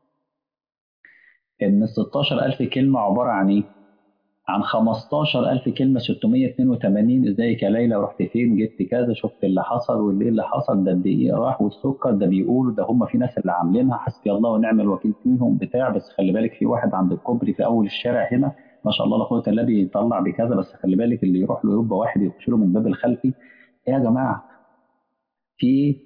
إن ال ستاشر ألف كلمة عبارة عن إيه؟ عن خمستاشر ألف كلمة ستمية اتنين وتمانين: ازيك يا ليلى، رحت فين، جبت كذا، شفت اللي حصل والليل اللي حصل، ده قد ايه راح، والسكر ده بيقول، ده هم في ناس اللي عاملينها، حسبي الله ونعم الوكيل فيهم بتاع، بس خلي بالك في واحد عند الكوبري في اول الشارع هنا ما شاء الله لا قوه الا بالله بيطلع بكذا، بس خلي بالك اللي يروح له يبقى واحد يخش له من الباب الخلفي. ايه يا جماعه، في ايه؟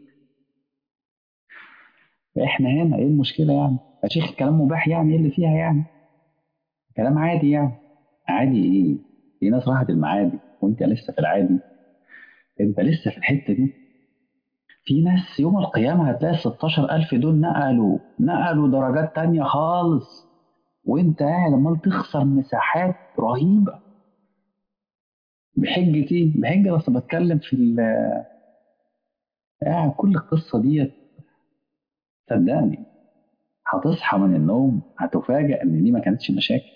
احنا هنا ايه المشكله يعني؟ يا شيخ الكلام مباح يعني، ايه اللي فيها يعني؟ كلام عادي يعني. عادي ايه؟ في ناس راحت المعادي وانت لسه في العادي، انت لسه في الحته دي. في ناس يوم القيامه هتلاقي ال ستاشر ألف دول نقلوا نقلوا درجات تانية خالص، وانت قاعد عمال تخسر مساحات رهيبه. بحجه ايه؟ بحجه بس بتكلم في ال- قاعد كل القصه ديت. صدقني هتصحى من النوم هتفاجأ ان دي ما كانتش مشاكل،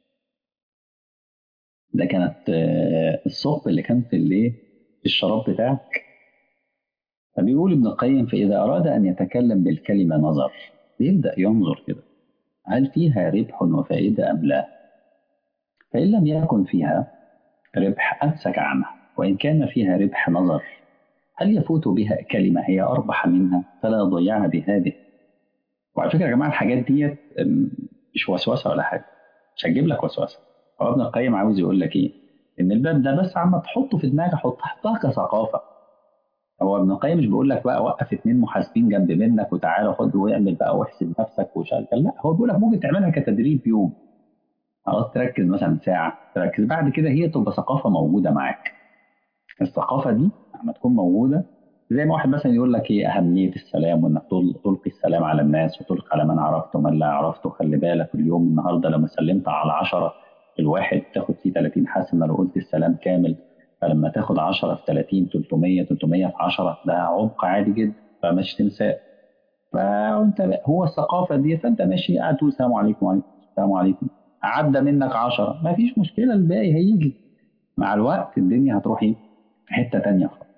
ده كانت آه، الثقب اللي كان في الايه، في الشراب بتاعك. فبيقول ابن القيم: فإذا أراد أن يتكلم بالكلمة نظر، بيبدأ ينظر كده هل فيها ربح وفائدة أم لا. فإن لم يكن فيها ربح أمسك عنها، وإن كان فيها ربح نظر هل يفوت بها كلمة هي أربح منها فلا يضيعها بهذه. وعلى فكرة يا جماعة الحاجات ديت أم، مش وسوسة ولا حاجة، مش هتجيب لك وسوسة. هو ابن القيم عاوز يقول لك إيه؟ إن الباب ده بس عم تحطه في دماغك، حط حطها كثقافة. هو ابن القيم مش بيقول لك بقى وقف اتنين محاسبين جنب منك وتعالى خد واعمل بقى واحسب نفسك وشغل، لا هو بيقول لك ممكن تعملها كتدريب يوم، خلاص تركز مثلا ساعة، تركز بعد كده هي تبقى ثقافة موجودة معاك. الثقافة دي لما تكون موجودة، زي ما واحد مثلا يقول لك ايه أهمية السلام، وإنك تل- تلقي السلام على الناس وتلقي على من عرفته ومن لا عرفته. خلي بالك اليوم النهاردة لما سلمت على عشرة، الواحد تاخد فيه ثلاثين حسنة لو قلت السلام كامل. فلما تاخد عشرة في ثلاثين تلتمية، تلتمية في عشرة ده عمق عادي جدا، فمش تنساه. فانت هو الثقافة دي، فانت ماشي قاعد تقول السلام عليكم وعليكم السلام عليكم، عدى منك عشرة ما فيش مشكلة، الباقي هيجي مع الوقت، الدنيا هتروح ايه في حتة تانية خالص.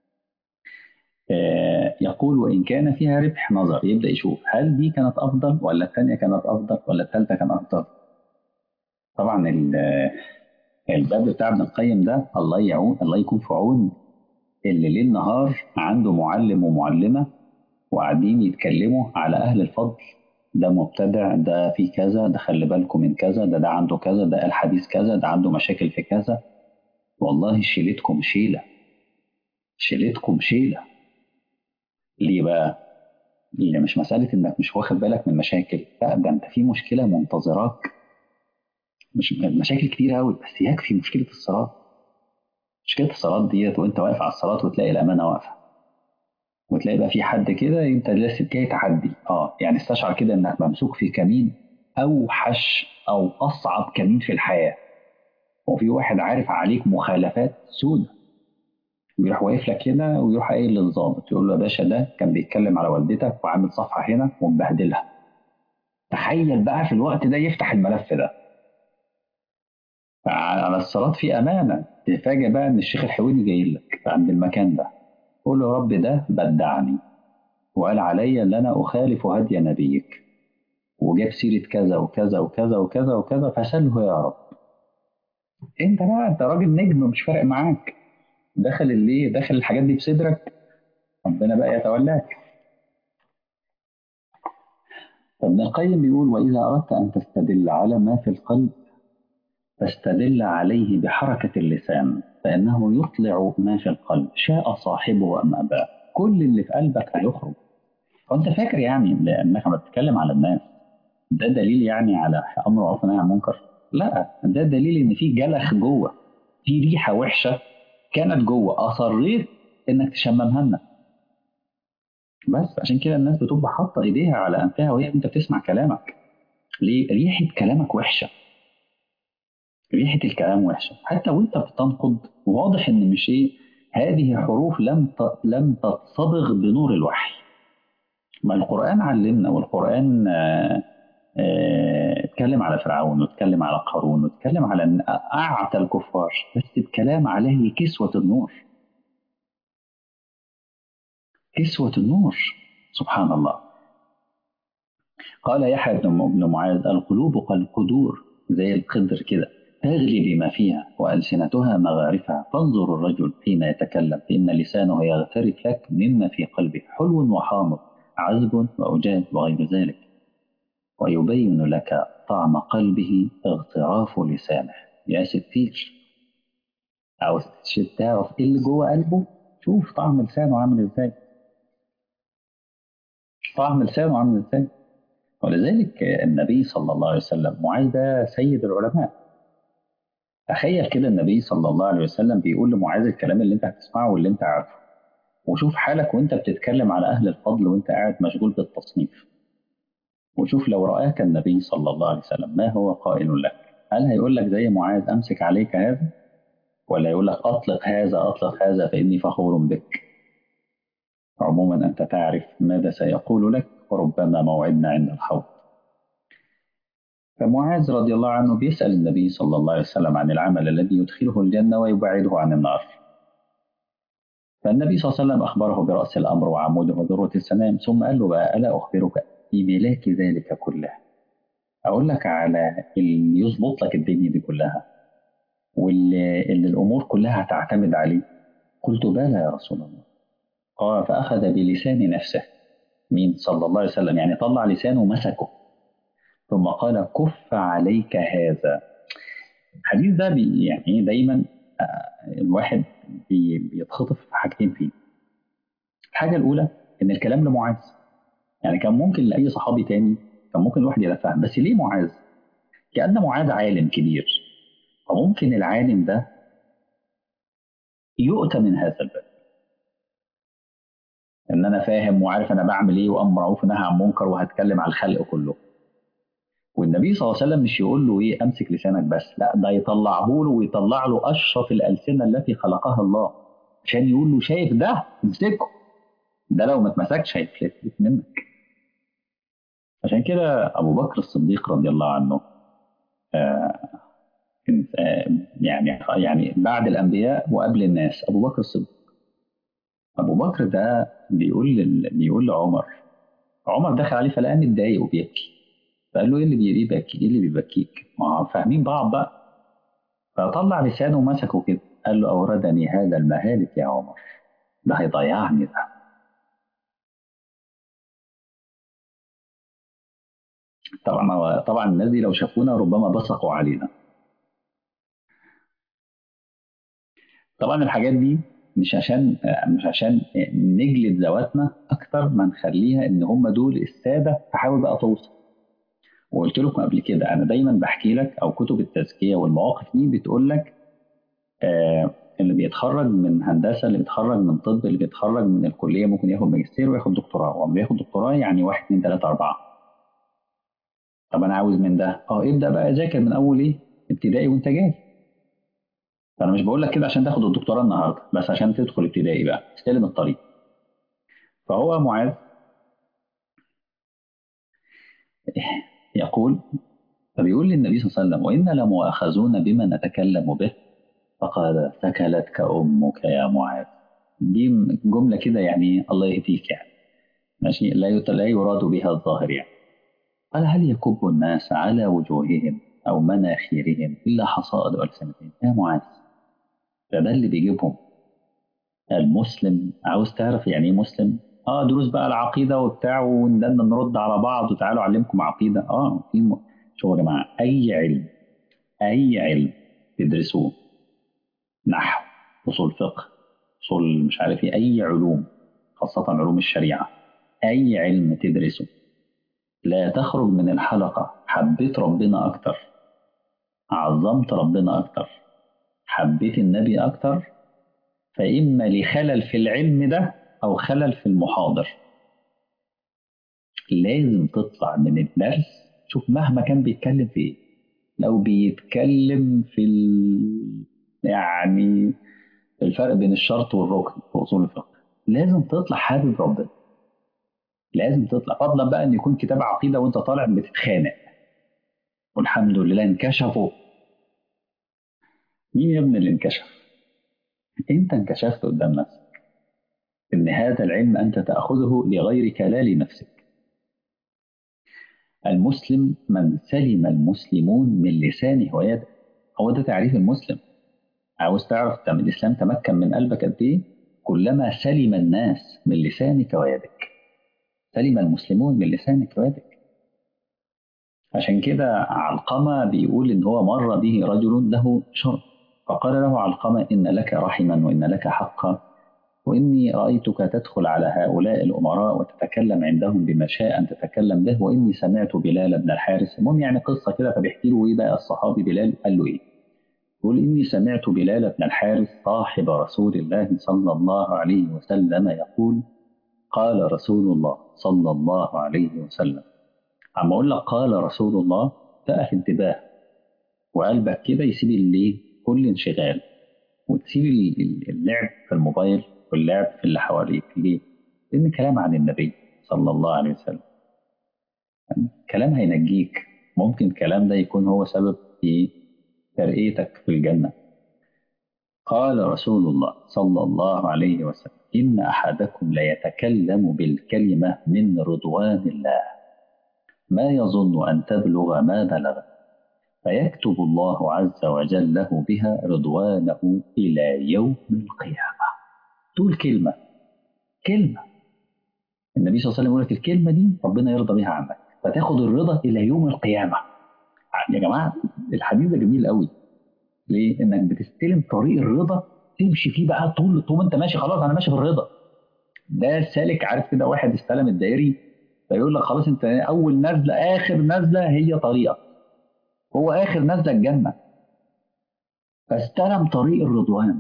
آه، يقول: وإن كان فيها ربح نظر، يبدأ يشوف هل دي كانت أفضل ولا الثانية كانت أفضل ولا الثالثة كان أفضل. طبعا ال- الباب بتاع ابن القيم ده الله يعون، الله يكون في عون اللي ليل نهار عنده معلم ومعلمة وقاعدين يتكلموا على أهل الفضل. ده مبتدع، ده في كذا، ده خلي بالكم من كذا، ده ده عنده كذا، ده قال حديث كذا، ده عنده مشاكل في كذا. والله شيلتكم شيلة، شيلتكم شيلة. ليه بقى؟ اللي مش مسألة إنك مش واخد بالك من مشاكل، لا ده أنت في مشكلة منتظراك. مش مشاكل كتير أوي، بس يكفي مشكلة الصلاة. مشكلة الصلاة ديت وأنت واقف على الصلاة وتلاقي الأمانة واقفة، وتلاقي بقى في حد كده أنت لسه جاي تحدي، أه يعني استشعر كده إنك ممسوك في كمين أوحش أو أصعب كمين في الحياة، وفي واحد عارف عليك مخالفات سودة، بيروح واقف لك كده ويروح قايل للظابط يقول له: يا باشا ده كان بيتكلم على والدتك وعامل صفحة هنا ومبهدلها. تخيل بقى في الوقت ده يفتح الملف ده على الصلاة في أمانة، تفاجئ بقى إن الشيخ الحويني جاي لك عند المكان ده، قول له: يا رب ده بدعني وقال عليا إن أنا أخالف هدي نبيك، وجاب سيرة كذا وكذا وكذا وكذا وكذا، فسله يا رب. أنت بقى أنت راجل نجم مش فارق معاك، دخل اللي دخل الحاجات دي في صدرك، ربنا بقى يتولاك. فابن القيم بيقول: وإذا أردت أن تستدل على ما في القلب فاستدل عليه بحركة اللسان، فإنه يطلع ما في القلب شاء صاحبه أم أباه. كل اللي في قلبك هيخرج. وأنت فاكر يعني لأنك لما بتتكلم على الناس ده دليل يعني على أمر معروف ونهي عن منكر؟ لا، ده دليل إن في جلخ جوه، في ريحة وحشة كانت جوه، أصريت إنك تشممها لنا. بس عشان كده الناس بتبقى حاطة إيديها على أنفها وهي أنت بتسمع كلامك. ليه؟ ريحة كلامك وحشة. ريحة الكلام وحشة حتى وأنت بتنقد. واضح إن مش إيه، هذه حروف لم ت- لم تتصبغ بنور الوحي. ما القرآن علمنا، والقرآن آه، آه، اتكلم على فرعون واتكلم على قارون واتكلم على إن أعتى الكفار، بس بكلام عليه كسوة النور. كسوة النور. سبحان الله. قال يحيى بن بن معاذ: القلوب كالقدور، زي القدر كده، تغلي بما فيها وألسنتها مغارفها، فانظر الرجل حين يتكلم فإن لسانه يغترف لك مما في قلبه، حلو وحامض، عذب وأجاج وغير ذلك، ويبين لك طعم قلبه اغتراف لسانه. يا ستير، عاوز تعرف ايه اللي جوه قلبه؟ شوف طعم لسانه عامل ازاي. طعم لسانه عامل ازاي. ولذلك النبي صلى الله عليه وسلم، معاذ ده سيد العلماء. تخيل كده النبي صلى الله عليه وسلم بيقول لمعاذ الكلام اللي انت هتسمعه واللي انت عارفه، وشوف حالك وانت بتتكلم على اهل الفضل وانت قاعد مشغول بالتصنيف. وشوف لو رآك النبي صلى الله عليه وسلم ما هو قائل لك. هل هيقول لك زي معاذ امسك عليك هذا، ولا يقول لك اطلق هذا اطلق هذا فاني فخور بك؟ عموما انت تعرف ماذا سيقول لك، وربما موعدنا عند الحوض. فمعاذ رضي الله عنه بيسأل النبي صلى الله عليه وسلم عن العمل الذي يدخله الجنة ويبعده عن النار. فالنبي صلى الله عليه وسلم أخبره برأس الأمر وعموده وذروة السنام، ثم قال له بقى: ألا أخبرك بملاك ذلك كله؟ أقول لك على اللي يظبط لك الدنيا دي كلها، واللي اللي الأمور كلها هتعتمد عليه. قلت: بلى يا رسول الله. قال: فأخذ بلسان نفسه، مين صلى الله عليه وسلم، يعني طلع لسانه ومسكه، ثم قال: كف عليك هذا. الحديث ده بي يعني إيه دايما آه، الواحد بي بيتخطف في حاجتين فيه. الحاجة الأولى إن الكلام لمعاذ، يعني كان ممكن لأي صحابي تاني كان ممكن الواحد يتفهم، بس ليه معاذ؟ كأن معاذ عالم كبير، فممكن العالم ده يؤتى من هذا الباب، ان انا فاهم وعارف انا بعمل ايه، وامر معروف ونهى عن منكر وهتكلم على الخلق كله. والنبي صلى الله عليه وسلم مش يقول له ايه امسك لسانك بس، لا ده يطلعه له ويطلع له اشرف الالسنه التي خلقها الله، عشان يقول له شايف ده امسكه، ده لو ما اتمسكش هيفلت منك. عشان كده ابو بكر الصديق رضي الله عنه آه آه يعني يعني بعد الانبياء وقبل الناس ابو بكر الصديق. ابو بكر ده بيقول لل... بيقول لعمر. عمر دخل عليه فلقاه متضايق وبيبكي، فقال له: ايه اللي بيبكي؟ ايه اللي بيبكيك؟ ما هو فاهمين بعض بقى. فطلع لسانه ومسكه كده، قال له: اوردني هذا المهالك يا عمر، ده هيضيعني ده. طبعا هو طبعا الناس دي لو شافونا ربما بصقوا علينا. طبعا الحاجات دي مش عشان مش عشان نجلد ذواتنا اكتر ما نخليها ان هم دول الساده، فحاول بقى توصل. وقلت لكم قبل كده انا دايما بحكي لك، او كتب التزكيه والمواقف دي بتقول لك آه اللي بيتخرج من هندسه، اللي بيتخرج من طب، اللي بيتخرج من الكليه ممكن ياخد ماجستير وياخد دكتوراه، وما بياخد دكتوراه يعني واحد اتنين تلاته اربعه. طب انا عاوز من ده اه ابدا بقى ذاكر من اول ايه، ابتدائي وانت جاي. فانا مش بقول لك كده عشان تاخد الدكتوراه النهارده، بس عشان تدخل ابتدائي بقى استلم الطريق. فهو معاذ يقول، فبيقول للنبي صلى الله عليه وسلم: وإنا لمؤاخذون بما نتكلم به. فقال: ثكلتك أمك يا معاذ. دي جملة كده يعني الله يهديك يعني، ماشي، لا يت- لا يراد بها الظاهر يعني. قال: هل يكب الناس على وجوههم أو مناخيرهم إلا حصائد ألسنتهم؟ يا معاذ، ده ده اللي بيجيبهم. المسلم عاوز تعرف يعني ايه مسلم؟ اه دروس بقى العقيده وبتاع، ونلنا نرد على بعض وتعالوا اعلمكم عقيده. اه في م... شو يا جماعه، اي علم، اي علم تدرسوه، نحو، اصول فقه، اصول مش عارف ايه، اي علوم، خاصه علوم الشريعه، اي علم تدرسه لا تخرج من الحلقه حبيت ربنا اكتر، عظمت ربنا اكتر، حبيت النبي اكتر، فاما لخلل في العلم ده او خلل في المحاضر. لازم تطلع من الدرس. شوف مهما كان بيتكلم في ايه، لو بيتكلم في ال... يعني الفرق بين الشرط والركن في اصول الفقه، لازم تطلع حابب ربنا. لازم تطلع، فضلا بقى ان يكون كتاب عقيده وانت طالع بتتخانق والحمد لله انكشفوا. مين يا ابني اللي انكشف؟ انت انكشفت قدام نفسك ان هذا العلم انت تاخذه لغيرك لا لنفسك. المسلم من سلم المسلمون من لسانه ويده. هو ده تعريف المسلم. عاوز تعرف تم الاسلام تمكن من قلبك قد ايه؟ كلما سلم الناس من لسانك ويدك. سلم المسلمون من لسانك ويدك. عشان كده علقمة بيقول إن هو مر به رجل له شر، فقال له علقمة: إن لك رحما وإن لك حقا، وإني رأيتك تدخل على هؤلاء الأمراء وتتكلم عندهم بما شاء أن تتكلم به، وإني سمعت بلال بن الحارث. المهم يعني قصة كده، فبيحكي له إيه بقى الصحابي بلال قال له إيه. يقول: إني سمعت بلال بن الحارث صاحب رسول الله صلى الله عليه وسلم يقول: قال رسول الله صلى الله عليه وسلم. عم أقول لك قال رسول الله، تقف انتباه وقلبك كده يسيب اللي كل انشغال، وتسيب ال- ال- اللعب في الموبايل واللعب في اللي حواليك. ليه؟ لأن كلام عن النبي صلى الله عليه وسلم، كلام هينجيك. ممكن الكلام ده يكون هو سبب في ترقيتك في الجنة. قال رسول الله صلى الله عليه وسلم: إن أحدكم ليتكلم بالكلمة من رضوان الله ما يظن أن تبلغ ما بلغ، فيكتب الله عز وجل له بها رضوانه إلى يوم القيامة. تقول كلمة، كلمة النبي صلى الله عليه وسلم يقول لك الكلمة دي ربنا يرضى بها عنك، فتاخد الرضا إلى يوم القيامة. يا جماعة الحديث ده جميل قوي. ليه؟ إنك بتستلم طريق الرضا، تمشي فيه بقى طول طول ما أنت ماشي. خلاص أنا ماشي في الرضا. ده سالك، عارف كده، واحد استلم الدائري فيقول لك خلاص أنت أول نزلة آخر نزلة هي طريقك، هو آخر نزلة الجنة، فاستلم طريق الرضوان.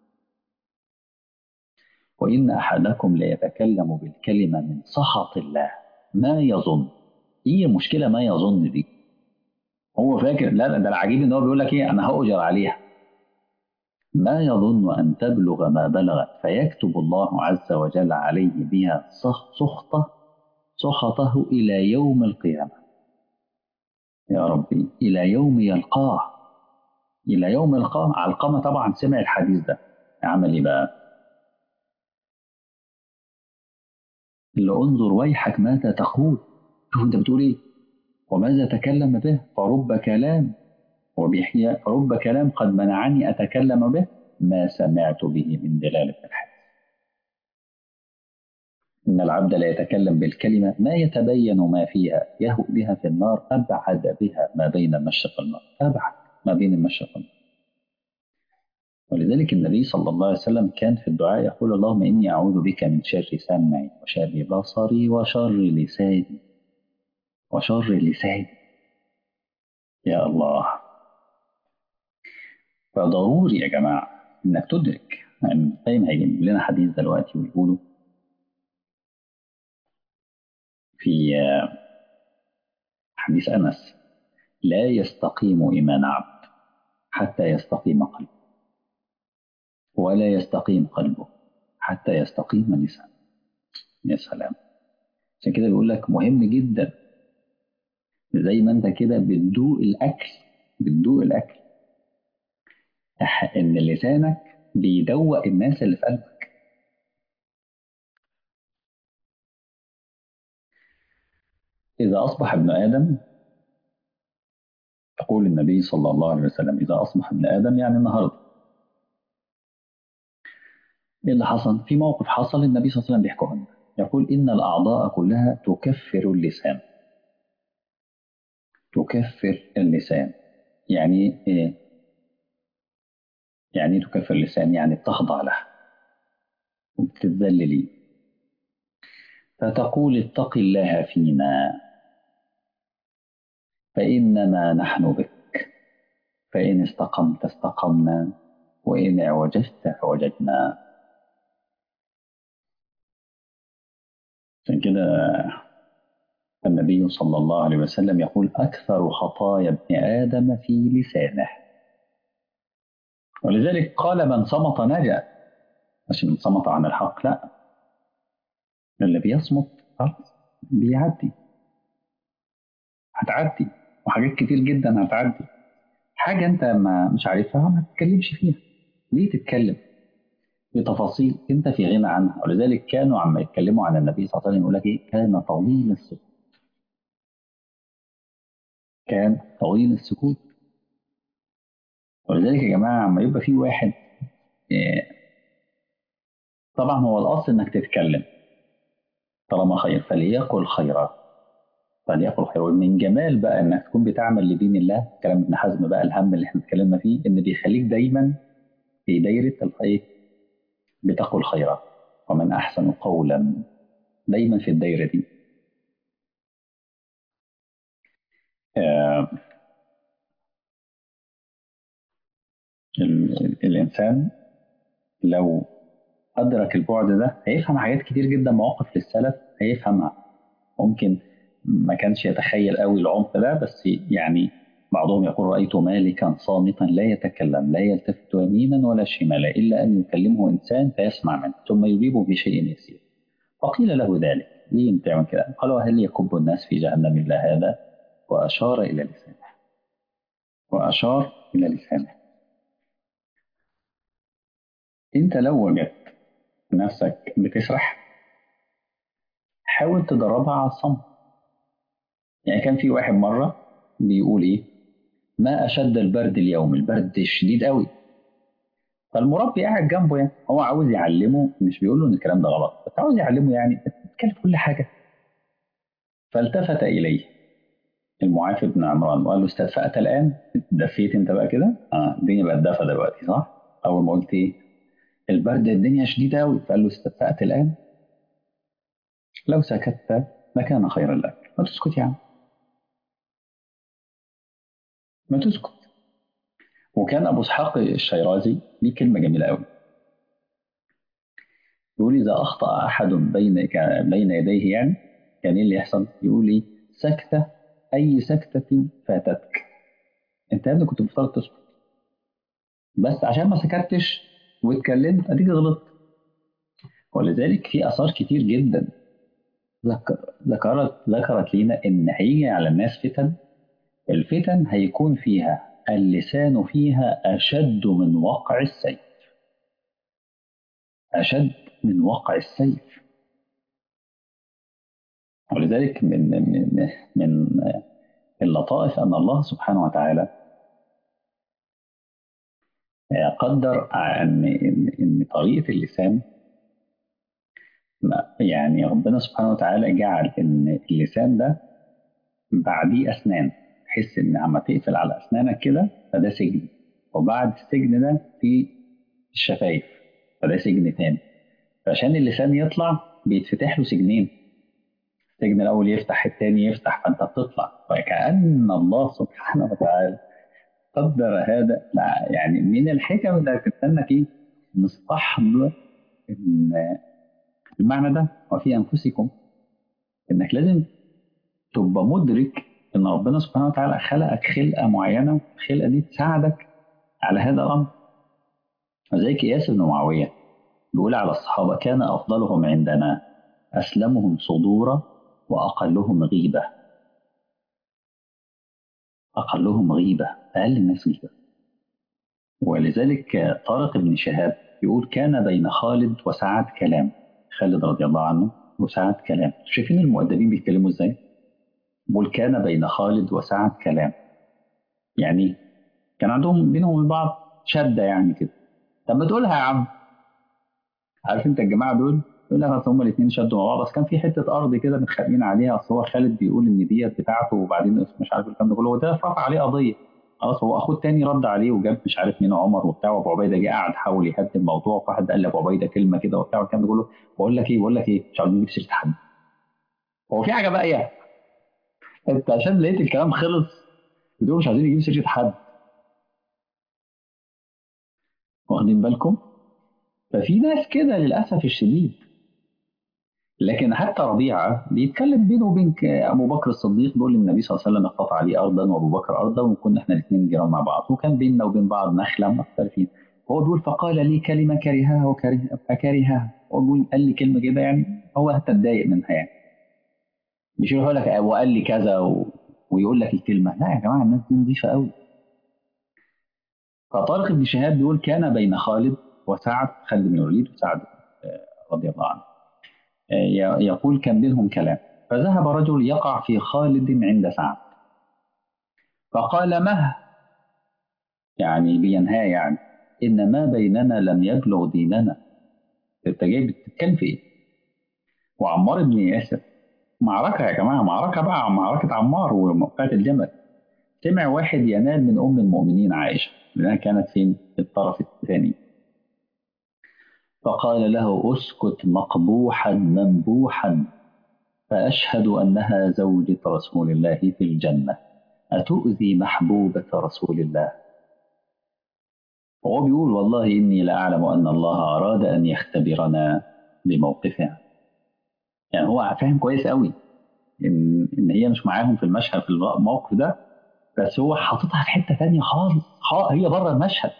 وإن أحدكم ليتكلم بالكلمة من سخط الله ما يظن. هي مشكلة ما يظن دي. هو فاكر، لا لا، ده العجيب إن هو بيقول لك إيه، أنا هأجر عليها. ما يظن أن تبلغ ما بلغت، فيكتب الله عز وجل عليه بها سخ- سخطة سخطه إلى يوم القيامة. يا ربي، إلى يوم يلقاه. إلى يوم يلقاه. علقمة طبعا سمع الحديث ده، عمل إيه بقى؟ اللي انظر ويحك ماذا تقول. شوف أنت بتقول إيه وماذا تكلم به. فرب كلام وبيحيى فرب كلام قد منعني أتكلم به ما سمعت به من دلالة الحديث. إن العبد لا يتكلم بالكلمة ما يتبين ما فيها يهوء بها في النار، أبعد بها ما بين المشرق والمغرب. أبعد ما بين المشرق والمغرب. ولذلك النبي صلى الله عليه وسلم كان في الدعاء يقول: اللهم إني أعوذ بك من شر سمعي وشر بصري وشر لساني وشر لساني. يا الله. فضروري يا جماعة إنك تدرك، يعني دايما هيجيب لنا حديث دلوقتي ويقولوا في حديث أنس: لا يستقيم إيمان عبد حتى يستقيم قلبه، ولا يستقيم قلبه حتى يستقيم لسانه. يا سلام. عشان كده بيقول لك مهم جدا، زي ما انت كده بتدوق الاكل، بتدوق الاكل ان لسانك بيدوق الناس اللي في قلبك. اذا اصبح ابن ادم، يقول النبي صلى الله عليه وسلم: اذا اصبح ابن ادم، يعني النهارده، ايه اللي حصل؟ في موقف حصل النبي صلى الله عليه وسلم بيحكوه لنا. يقول: ان الاعضاء كلها تكفر اللسان. تكفر اللسان يعني ايه؟ يعني ايه تكفر اللسان؟ يعني بتخضع له وبتتذللي، فتقول: اتق الله فينا فإنما نحن بك، فإن استقمت استقمنا وإن اعوججت اعوججنا. عشان كده النبي صلى الله عليه وسلم يقول أكثر خطايا ابن آدم في لسانه. ولذلك قال من صمت نجا، مش من صمت عن الحق، لا، اللي بيصمت خلاص بيعدي، هتعدي، وحاجات كتير جدا هتعدي. حاجة أنت ما مش عارفها ما تتكلمش فيها. ليه تتكلم في تفاصيل أنت في غنى عنها؟ ولذلك كانوا عما يتكلموا عن النبي صلى الله عليه وسلم يقول لك إيه؟ كان طويل السكوت. كان طويل السكوت. ولذلك يا جماعة عما يبقى في واحد، إيه، طبعا هو الأصل إنك تتكلم طالما خير فليقل خيرا، فليقل خيرا. ومن جمال بقى إنك تكون بتعمل لدين الله، كلام ابن حزم بقى الهم اللي احنا اتكلمنا فيه، إن بيخليك دايما في دايرة الخير، بتقل خيرا. ومن أحسن قولا، دايما في الدايرة دي. آه ال- ال- الإنسان لو أدرك البعد ده هيفهم حاجات كتير جدا، مواقف للسلف هيفهمها. ممكن ما كانش يتخيل قوي العمق ده، بس يعني بعضهم يقول رأيت مالكا صامتا لا يتكلم لا يلتفت يمينا ولا شمالا إلا أن يكلمه إنسان فيسمع منه ثم يجيبه بشيء يسير. فقيل له ذلك ليه انت تعمل كده؟ قال وهل يكب الناس في جهنم إلا هذا؟ وأشار إلى لسانه. وأشار إلى لسانه. أنت لو وجدت نفسك بتسرح، حاول تدربها على الصمت. يعني كان في واحد مرة بيقول إيه؟ ما أشد البرد اليوم، البرد شديد قوي. فالمربي قاعد جنبه، يعني هو عاوز يعلمه، مش بيقول له إن الكلام ده غلط، بس عاوز يعلمه يعني تتكلم في كل حاجة. فالتفت إليه المعافى بن عمران وقال له استدفأت الآن؟ دفيت أنت بقى كده؟ آه الدنيا بقت دفى دلوقتي صح؟ أول ما قلت إيه؟ البرد الدنيا شديدة قوي، فقال له استدفأت الآن؟ لو سكت لكان خيرا لك. ما تسكت يا عم، ما تسكت. وكان ابو اسحاق الشيرازي ليه كلمه جميله قوي، يقول اذا اخطا احد بين بين يديه، يعني كان ايه اللي يحصل؟ يقول ايه؟ سكته، اي سكته فاتتك. انت يا ابني كنت مفترض تسكت، بس عشان ما سكتش واتكلمت اديك غلطت. ولذلك في اثار كتير جدا ذكر ذكرت ذكرت لنا ان هيجي على الناس فتن. الفتن هيكون فيها اللسان فيها اشد من وقع السيف. اشد من وقع السيف. ولذلك من من من اللطائف ان الله سبحانه وتعالى قدر ان ان إن طريقه اللسان، يعني ربنا سبحانه وتعالى جعل ان اللسان ده بعديه اسنان، تحس ان عم تقفل على اسنانك كده فده سجن، وبعد السجن ده في الشفايف فده سجن تاني. فعشان اللسان يطلع بيتفتح له سجنين، السجن الاول يفتح التاني يفتح فانت بتطلع. فكأن الله سبحانه وتعالى قدر هذا. لا يعني من الحكم انك تستنك ايه؟ مستحضر إن المعنى ده وفي انفسكم، انك لازم تبقى مدرك ان ربنا سبحانه وتعالى خلقك خلقه معينه، الخلقه دي تساعدك على هذا الامر. زي اياس بن معاويه بيقول على الصحابه كان افضلهم عندنا اسلمهم صدورا واقلهم غيبه. اقلهم غيبه، اقل الناس غيبه. ولذلك طارق بن شهاب يقول كان بين خالد وسعد كلام. خالد رضي الله عنه وسعد كلام. شايفين المؤدبين بيتكلموا ازاي؟ بيقول كان بين خالد وسعد كلام. يعني كان عندهم بينهم وبين بعض شده يعني كده. طب ما تقولها يا عم. عارف انت الجماعه دول يقول لك اصل هما الاثنين شدوا مع بعض، بس كان في حته ارض كده متخانقين عليها، اصل هو خالد بيقول ان ديت بتاعته وبعدين مش عارف الكلام ده كله، وده رفع عليه قضيه. خلاص هو اخوه التاني رد عليه وجاب مش عارف مين عمر وبتاع، وابو عبيده جه قعد حاول يهدي الموضوع، فواحد قال لابو عبيده كلمه كده وبتاع والكلام ده كله. بقول لك ايه بقول لك ايه مش عاوزين نجيب سيره حد. هو في حاجه بقى يعني انت عشان لقيت الكلام خلص بتقول مش عايزين نجيب سيره حد. واخدين بالكم؟ ففي ناس كده للاسف الشديد لكن حتى ربيعة بيتكلم بينه وبين ك- أبو بكر الصديق، بيقول للنبي صلى الله عليه وسلم اقتطع لي أرضا وأبو بكر أرضا، وكنا إحنا الاثنين جيران مع بعض، وكان بيننا وبين بعض نخلة مختلفين. هو بيقول فقال لي كلمة كرهها وكره فكرهها. هو بيقول قال لي كلمة كده يعني هو هتتضايق منها يعني، مش يقول لك وقال لي كذا و... ويقول لك الكلمة. لا يا جماعة، الناس دي نظيفة قوي. فطارق بن شهاب بيقول كان بين خالد وسعد، خالد بن الوليد وسعد آه، رضي الله عنه. ي- يقول كان بينهم كلام، فذهب رجل يقع في خالد عند سعد فقال مه، يعني بينهاه يعني، إن ما بيننا لم يبلغ ديننا. انت جاي بتتكلم في ايه؟ وعمار بن ياسر، معركة يا جماعة، معركة بقى، معركة عمار وموقعة الجمل. سمع واحد ينال من أم المؤمنين عائشة لأنها كانت فين؟ في الطرف الثاني. فقال له اسكت مقبوحا منبوحا، فأشهد أنها زوجة رسول الله في الجنة، أتؤذي محبوبة رسول الله؟ وهو بيقول والله إني لأعلم أن الله أراد أن يختبرنا بموقفها. يعني هو فاهم كويس قوي إن إن هي مش معاهم في المشهد في الموقف ده، بس هو حاططها في حتة تانية خالص، خا- هي بره المشهد.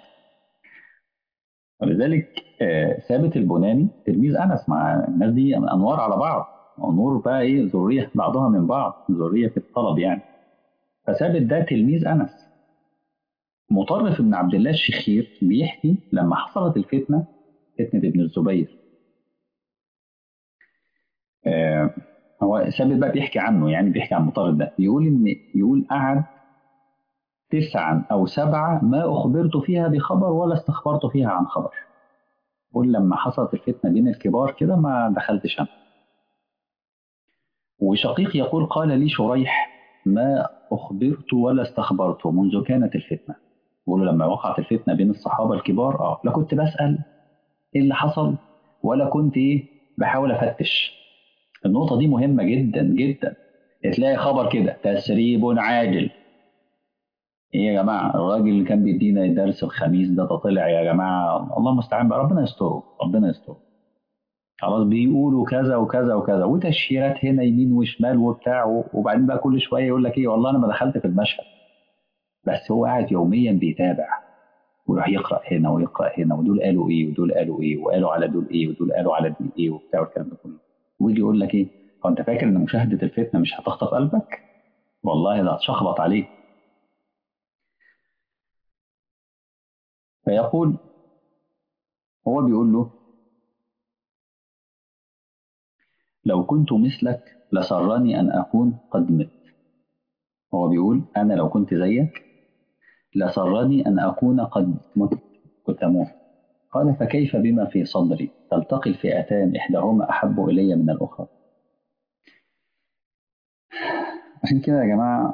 ولذلك آه، ثابت البناني تلميذ أنس، مع الناس دي أنوار على بعض، ونور بقى إيه، ذرية بعضها من بعض، ذرية في الطلب يعني. فثابت ده تلميذ أنس. مطرف بن عبد الله الشخير بيحكي لما حصلت الفتنة، فتنة ابن الزبير. آه، هو ثابت بقى بيحكي عنه، يعني بيحكي عن مطرف ده، يقول إن يقول قعد تسعا أو سبعة ما أخبرت فيها بخبر ولا استخبرت فيها عن خبر. يقول لما حصلت الفتنة بين الكبار كده ما دخلتش أنا. وشقيق يقول قال لي شريح ما أخبرت ولا استخبرت منذ كانت الفتنة. يقولوا لما وقعت الفتنة بين الصحابة الكبار اه لا كنت بسأل ايه اللي حصل، ولا كنت ايه بحاول افتش. النقطة دي مهمة جدا جدا. تلاقي خبر كده تسريب عاجل، ايه يا جماعة الراجل اللي كان بيدينا درس الخميس ده، ده طلع يا جماعة الله المستعان بقى، ربنا يستره ربنا يستره. خلاص بيقولوا كذا وكذا وكذا وتشهيرات هنا يمين وشمال وبتاع، وبعدين بقى كل شوية يقول لك ايه والله انا ما دخلت في المشهد، بس هو قاعد يوميا بيتابع، ويروح يقرأ هنا ويقرأ هنا، ودول قالوا ايه ودول قالوا ايه وقالوا على دول ايه ودول قالوا على دول ايه وبتاع والكلام ده كله. ويجي يقول لك ايه، هو انت فاكر ان مشاهدة الفتنة مش هتخطف قلبك؟ والله ده هتشخبط عليه. فيقول، هو بيقول له لو كنت مثلك لسرني ان اكون قد مت. هو بيقول انا لو كنت زيك لسرني ان اكون قد مت، كنت اموت. قال فكيف بما في صدري، تلتقي الفئتان احداهما احب الي من الاخرى. عشان كده يا جماعه،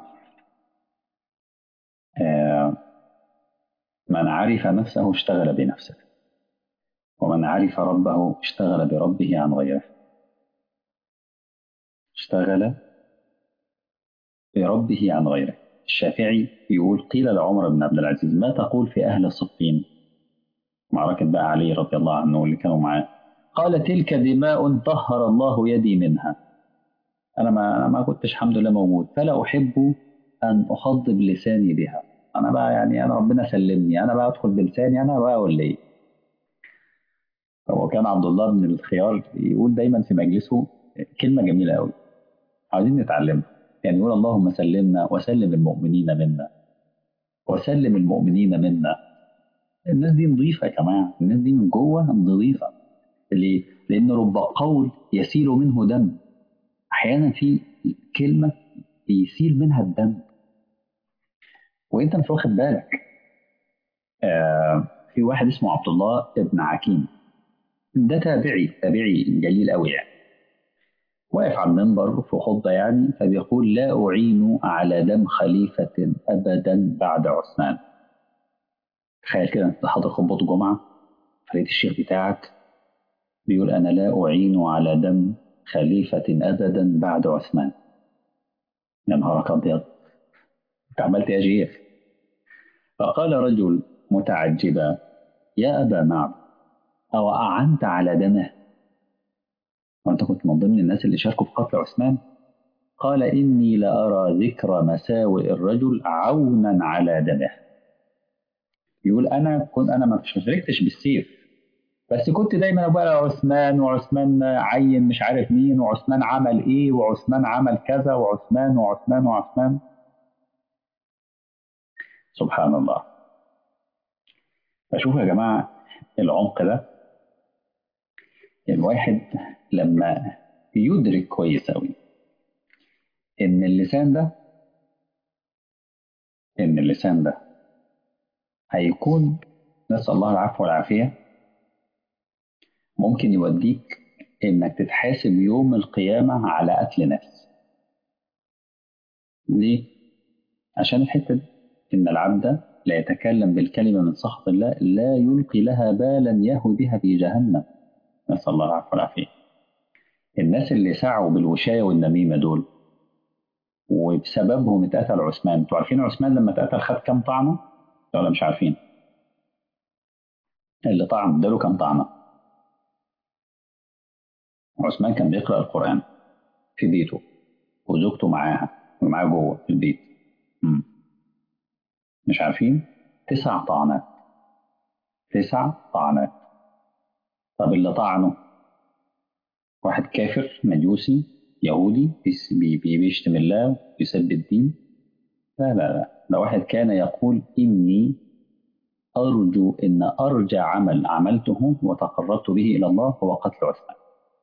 آه، من عرف نفسه اشتغل بنفسه، ومن عرف ربه اشتغل بربه عن غيره. اشتغل بربه عن غيره. الشافعي يقول قيل لعمر بن عبد العزيز ما تقول في أهل صفين، معركة بقى علي رضي الله عنه واللي كانوا معاه. قال تلك دماء طهر الله يدي منها. أنا ما أنا ما كنتش الحمد لله موجود، فلا أحب أن أخضب لساني بها. أنا بقى يعني أنا ربنا سلمني، أنا بقى أدخل بلساني أنا بقى ولا إيه؟ هو كان عبد الله بن الخيار يقول دايما في مجلسه كلمة جميلة قوي عايزين نتعلمها. يعني يقول اللهم سلمنا وسلم المؤمنين منا، وسلم المؤمنين منا. الناس دي نظيفة يا جماعة، الناس دي من جوه نظيفة. ليه؟ لأن رب قول يسيل منه دم. أحيانا في كلمة يسيل منها الدم وأنت مش واخد بالك. آه في واحد اسمه عبد الله بن عكيم، ده تابعي تابعي جليل قوي يعني، واقف على المنبر في خطبة يعني، فبيقول لا أعين على دم خليفة أبدا بعد عثمان. تخيل كده أنت حاضر خطبة الجمعة، فريد الشيخ بتاعك بيقول أنا لا أعين على دم خليفة أبدا بعد عثمان. يا نهارك أبيض، أنت عملت إيه يا شيخ؟ فقال رجل متعجبا يا أبا معبد أو أعنت على دمه؟ وأنت كنت من ضمن الناس اللي شاركوا في قتل عثمان. قال إني لأرى ذكر مساوئ الرجل عونا على دمه. يقول أنا كنت أنا ما شاركتش بالسيف، بس كنت دايما أقول عثمان، وعثمان عين مش عارف مين، وعثمان عمل إيه، وعثمان عمل كذا، وعثمان وعثمان وعثمان. سبحان الله. فشوفوا يا جماعة العمق ده، الواحد لما يدرك كويس أوي إن اللسان ده، إن اللسان ده هيكون، نسأل الله العفو والعافية، ممكن يوديك إنك تتحاسب يوم القيامة على قتل نفس. ليه؟ عشان الحتة دي، إن العبد لا يتكلم بالكلمة من سخط الله لا يلقي لها بالا يهوي بها في جهنم، نسأل الله العفو والعافية. الناس اللي سعوا بالوشاية والنميمة دول وبسببهم اتقتل عثمان. انتوا عارفين عثمان لما اتقتل خد كام طعنة؟ ولا مش عارفين؟ اللي طعن اداله كام طعنة؟ عثمان كان بيقرأ القرآن في بيته وزوجته معاها ومعاه جوه في البيت. مم. مش عارفين؟ تسع طعنات. تسع طعنات. طب اللي طعنه واحد كافر مجوسي يهودي بيس- بي- بي- بيشتم الله ويسب الدين. لا لا لا، ده واحد كان يقول إني أرجو إن أرجى عمل عملته وتقربت به إلى الله هو قتل عثمان.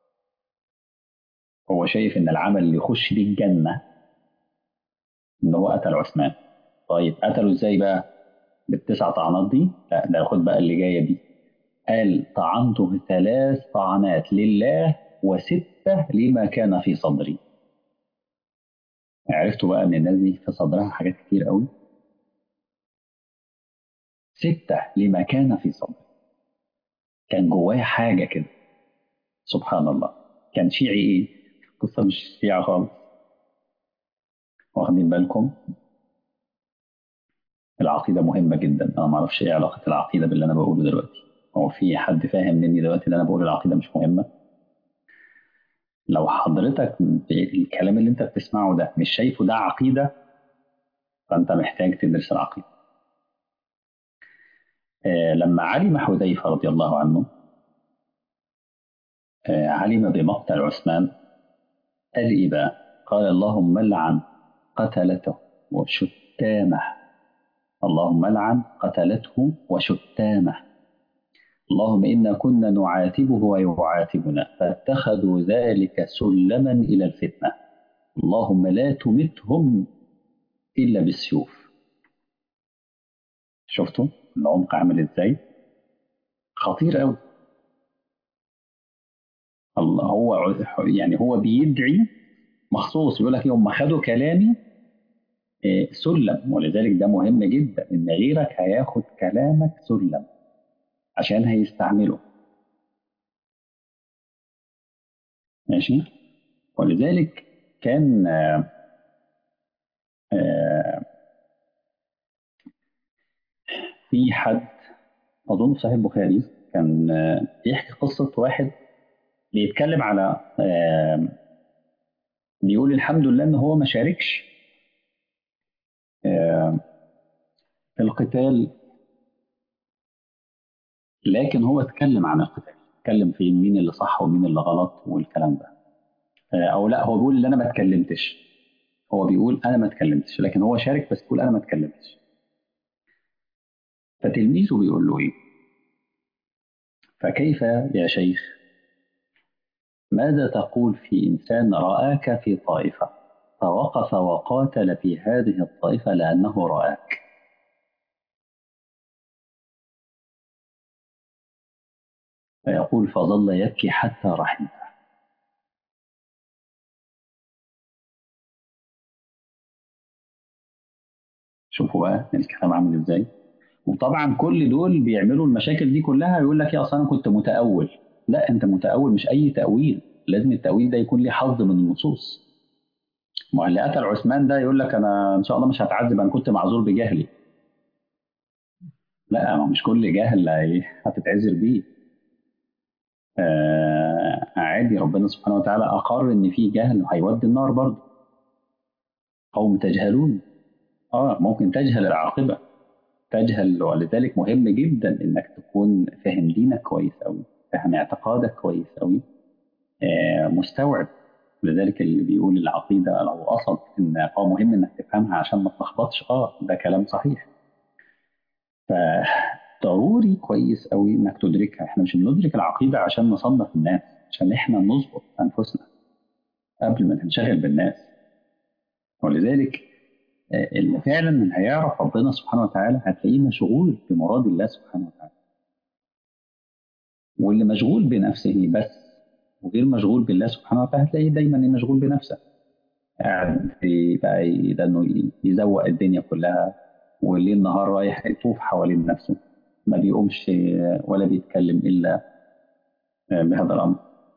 هو شايف إن العمل اللي يخش بيه الجنة إن هو قتل عثمان. طيب قتله إزاي بقى؟ بالتسع طعنات دي؟ لا، ده خد بقى اللي جاية دي. قال طعنته ثلاث طعنات لله وستة لما كان في صدري. عرفتوا بقى ان الناس دي في صدرها حاجات كتير قوي. ستة لما كان في صدري، كان جوايا حاجة كده. سبحان الله. كان شيعي ايه؟ قصة مش شيعة خالص. واخدين بالكم؟ العقيدة مهمة جدا. انا ما اعرفش ايه علاقة العقيدة باللي انا بقوله دلوقتي. هو في حد فاهم مني دلوقتي ان انا بقول العقيدة مش مهمة؟ لو حضرتك الكلام اللي انت بتسمعه ده مش شايفه ده عقيدة، فانت محتاج تدرس العقيدة. آه لما علم حذيفة رضي الله عنه، آه علم بمقتل عثمان، قال إيه بقى؟ قال اللهم لعن قتلته وشتامه. اللهم لعن قتلته وشتامه. اللهم إنا كنا نعاتبه ويعاتبنا فاتخذوا ذلك سلما إلى الفتنة. اللهم لا تمتهم إلا بالسيوف. شفتوا العمق عامل إزاي؟ خطير قوي. الله هو ع- يعني هو بيدعي مخصوص، يقول لك يوم ما خدوا كلامي إيه، سلم. ولذلك ده مهم جدا ان غيرك هياخد كلامك سلم عشان هيستعمله. ماشي. ولذلك كان آه، آه، في حد اظن في صحيح البخاري كان آه، بيحكي قصه واحد بيتكلم على آه، بيقول الحمد لله ان هو ما شاركش آه، في القتال، لكن هو اتكلم عن القتال. اتكلم في مين اللي صح ومين اللي غلط والكلام ده. آه، او لا، هو بيقول ان انا ما اتكلمتش. هو بيقول انا ما اتكلمتش، لكن هو شارك بس بيقول انا ما اتكلمتش. فتلميذه بيقول له ايه؟ فكيف يا شيخ، ماذا تقول في انسان راك في طائفه فوقف وقاتل في هذه الطائفه لانه راك؟ فيقول فظل يبكي حتى رحمته. شوفوا بقى الكلام عامل ازاي. وطبعا كل دول بيعملوا المشاكل دي كلها يقول لك يا اصلا انا كنت متاول. لا، انت متاول مش اي تاويل، لازم التاويل ده يكون ليه حظ من النصوص. ما هو اللي قتل عثمان ده يقول لك انا ان شاء الله مش هتعذب، انا كنت معذور بجهلي. لا، ما مش كل جهل هي- هتتعذر بيه. آه عادي، ربنا سبحانه وتعالى أقر إن في جهل هيودي النار برضه. قوم تجهلون. اه ممكن تجهل العاقبة، تجهل، ولذلك مهم جدا إنك تكون فاهم دينك كويس أوي، فاهم اعتقادك كويس أوي، آه مستوعب. لذلك اللي بيقول العقيدة لو قصد إن اه مهم إنك تفهمها عشان ما تلخبطش، اه ده كلام صحيح. فضروري كويس قوي انك تدركها. احنا مش بندرك العقيده عشان نصنف الناس، عشان احنا نظبط انفسنا قبل ما ننشغل بالناس. ولذلك آه، اللي فعلا من هيعرف ربنا سبحانه وتعالى هتلاقيه مشغول بمراد الله سبحانه وتعالى. واللي مشغول بنفسه بس وغير مشغول بالله سبحانه وتعالى هتلاقيه دايما مشغول بنفسه، قاعد في- بقى ي- ده انه يزوق الدنيا كلها، والليل نهار رايح يطوف حوالين نفسه، ما بيقومش آه، ولا بيتكلم الا آه، بهذا الامر.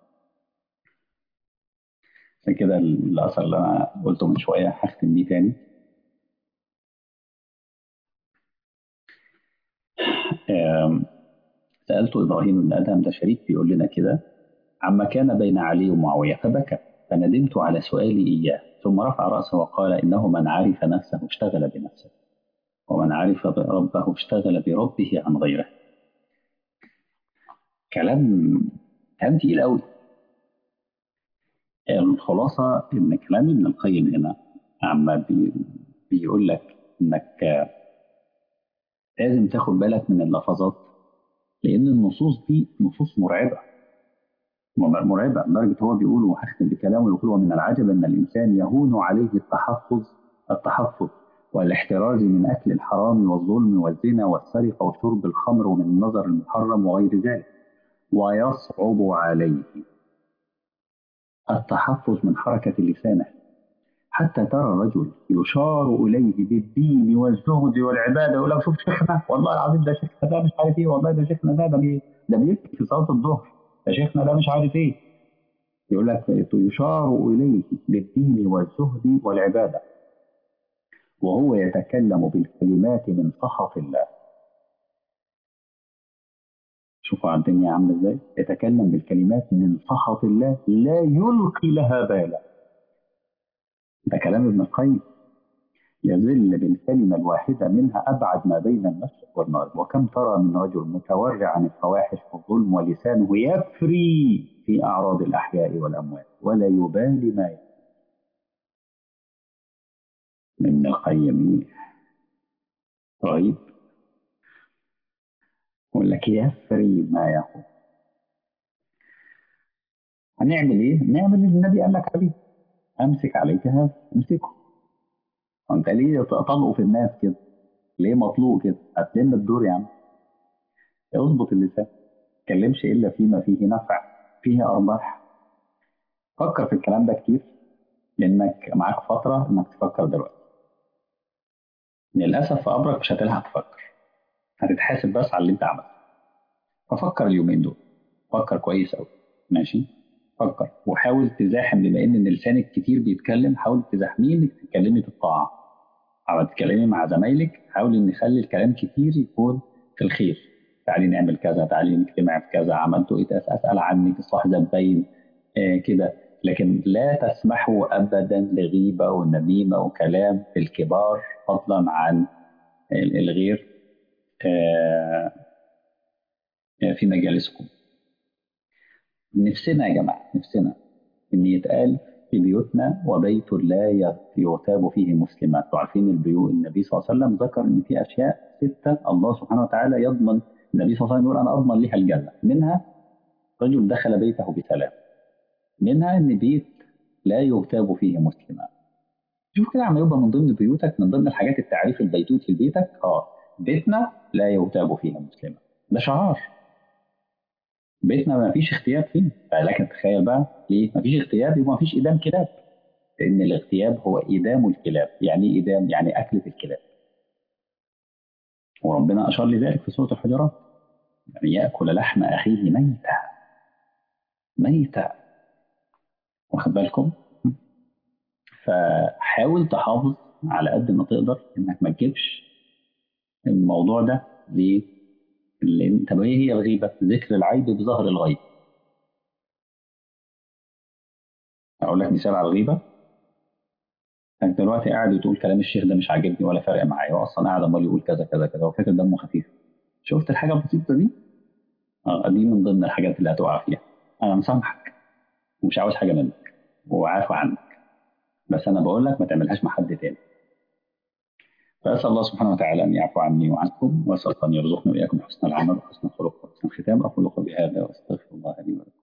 عشان كده الأثر اللي أنا قلته من شوية هختم بيه تاني. آم، سألت إبراهيم بن أدهم، ده شريك بيقول لنا كده، عما كان بين علي ومعاوية فبكى، فندمت على سؤالي إياه، ثم رفع رأسه وقال إنه من عرف نفسه اشتغل بنفسه، ومن عرف ربه اشتغل بربه عن غيره. كلام كلام تقيل قوي. الخلاصة إن كلام ابن القيم هنا عما بي بيقول لك إنك لازم تاخد بالك من اللفظات، لأن النصوص دي نصوص مرعبة، مرعبة لدرجة هو بيقول، وهختم بكلامه يقول: ومن العجب أن الإنسان يهون عليه التحفظ التحفظ والاحتراز من أكل الحرام والظلم والزنا والسرقة وشرب الخمر ومن النظر المحرم وغير ذلك، ويصعب عليه التحفظ من حركة لسانه، حتى ترى الرجل يشار إليه بالدين والزهد والعبادة، يقول لك شوف شيخنا والله العظيم، ده شيخنا ده مش عارف إيه، والله ده شيخنا ده ده, بي ده بيبكي في صلاة الظهر، ده شيخنا ده مش عارف إيه. يقول لك يشار إليه بالدين والزهد والعبادة وهو يتكلم بالكلمات من سخط الله. شوفوا على الدنيا عاملة ازاي، يتكلم بالكلمات من سخط الله لا يلقي لها بالا. ده كلام ابن القيم. يذل بالكلمة الواحدة منها أبعد ما بين المشرق والمغرب، وكم ترى من رجل متورع عن الفواحش والظلم ولسانه يفري في أعراض الأحياء والأموات ولا يبالي ما يفعل. ابن القيم رهيب. يقول لك يفري ما يقول. هنعمل ايه؟ نعمل اللي النبي قال لك عليه: امسك عليك هذا، امسكه. انت ليه تطلقوا في الناس كده؟ ليه مطلوق كده؟ هتلم الدور يا عم. اظبط اللسان، ما تتكلمش الا فيما فيه نفع، فيه ارباح. فكر في الكلام ده كتير، لانك معاك فتره انك تفكر دلوقتي. للاسف في امرك مش هتلحق تفكر، هتتحاسب بس على اللي انت عملته. ففكر اليومين دول، فكر كويس قوي. ماشي، فكر وحاول تزاحم، بما ان إن لسانك كتير بيتكلم، حاول تزاحميه انك تتكلمي في الطاعه. او تتكلمي مع زمايلك، حاولي ان نخلي الكلام كتير يكون في الخير. تعالي نعمل كذا، تعالي نجتمع في كذا، عملتوا ايه، أس- اسال عنك، الصح ده تبين آه كده. لكن لا تسمحوا ابدا لغيبه ونميمه وكلام في الكبار، فضلا عن ال- الغير آه آه، في مجالسكم. نفسنا يا جماعه، نفسنا ان يتقال في بيوتنا: وبيت لا ي- يغتاب فيه مسلمات. انتوا عارفين البيوت، النبي صلى الله عليه وسلم ذكر ان في اشياء سته الله سبحانه وتعالى يضمن، النبي صلى الله عليه وسلم يقول: انا اضمن لها الجنه. منها رجل دخل بيته بسلام، منها ان بيت لا يغتاب فيه مسلمات. شوف كده عم يبقى من ضمن بيوتك، من ضمن الحاجات التعريف البيتوتي لبيتك، اه بيتنا لا يغتاب فيه مسلمات. ده شعار بيتنا، ما فيش اغتياب فيه. لكن تخيل بقى، ليه ما فيش اغتياب؟ يبقى ما فيش ايدام كلاب. لأن الاغتياب هو إيدام الكلاب. يعني إيه إيدام؟ يعني أكلة الكلاب. وربنا أشار لذلك في سورة الحجرات: يعني يأكل لحم أخيه ميتا. ميتا، واخد بالكم؟ فحاول تحافظ على قد ما تقدر إنك ما تجيبش الموضوع ده. ليه؟ لأن طب إيه هي الغيبة؟ ذكر العيب بظهر الغيب. اقول لك مثال على الغيبه. انت دلوقتي قاعد وتقول كلام الشيخ ده مش عاجبني ولا فارق معايا، هو اصلا قاعد امال يقول كذا كذا كذا وفاكر دمه خفيف. شفت الحاجه البسيطه دي؟ اه دي من ضمن الحاجات اللي هتقع فيها. انا مسامحك ومش عاوز حاجه منك وعافى عنك، بس انا بقول لك ما تعملهاش مع حد تاني. فاسال الله سبحانه وتعالى ان يعفو عني وعنكم، واسال ان يرزقنا واياكم حسن العمل وحسن الخلق وحسن الختام. اقول قولي هذا واستغفر الله لي ولكم.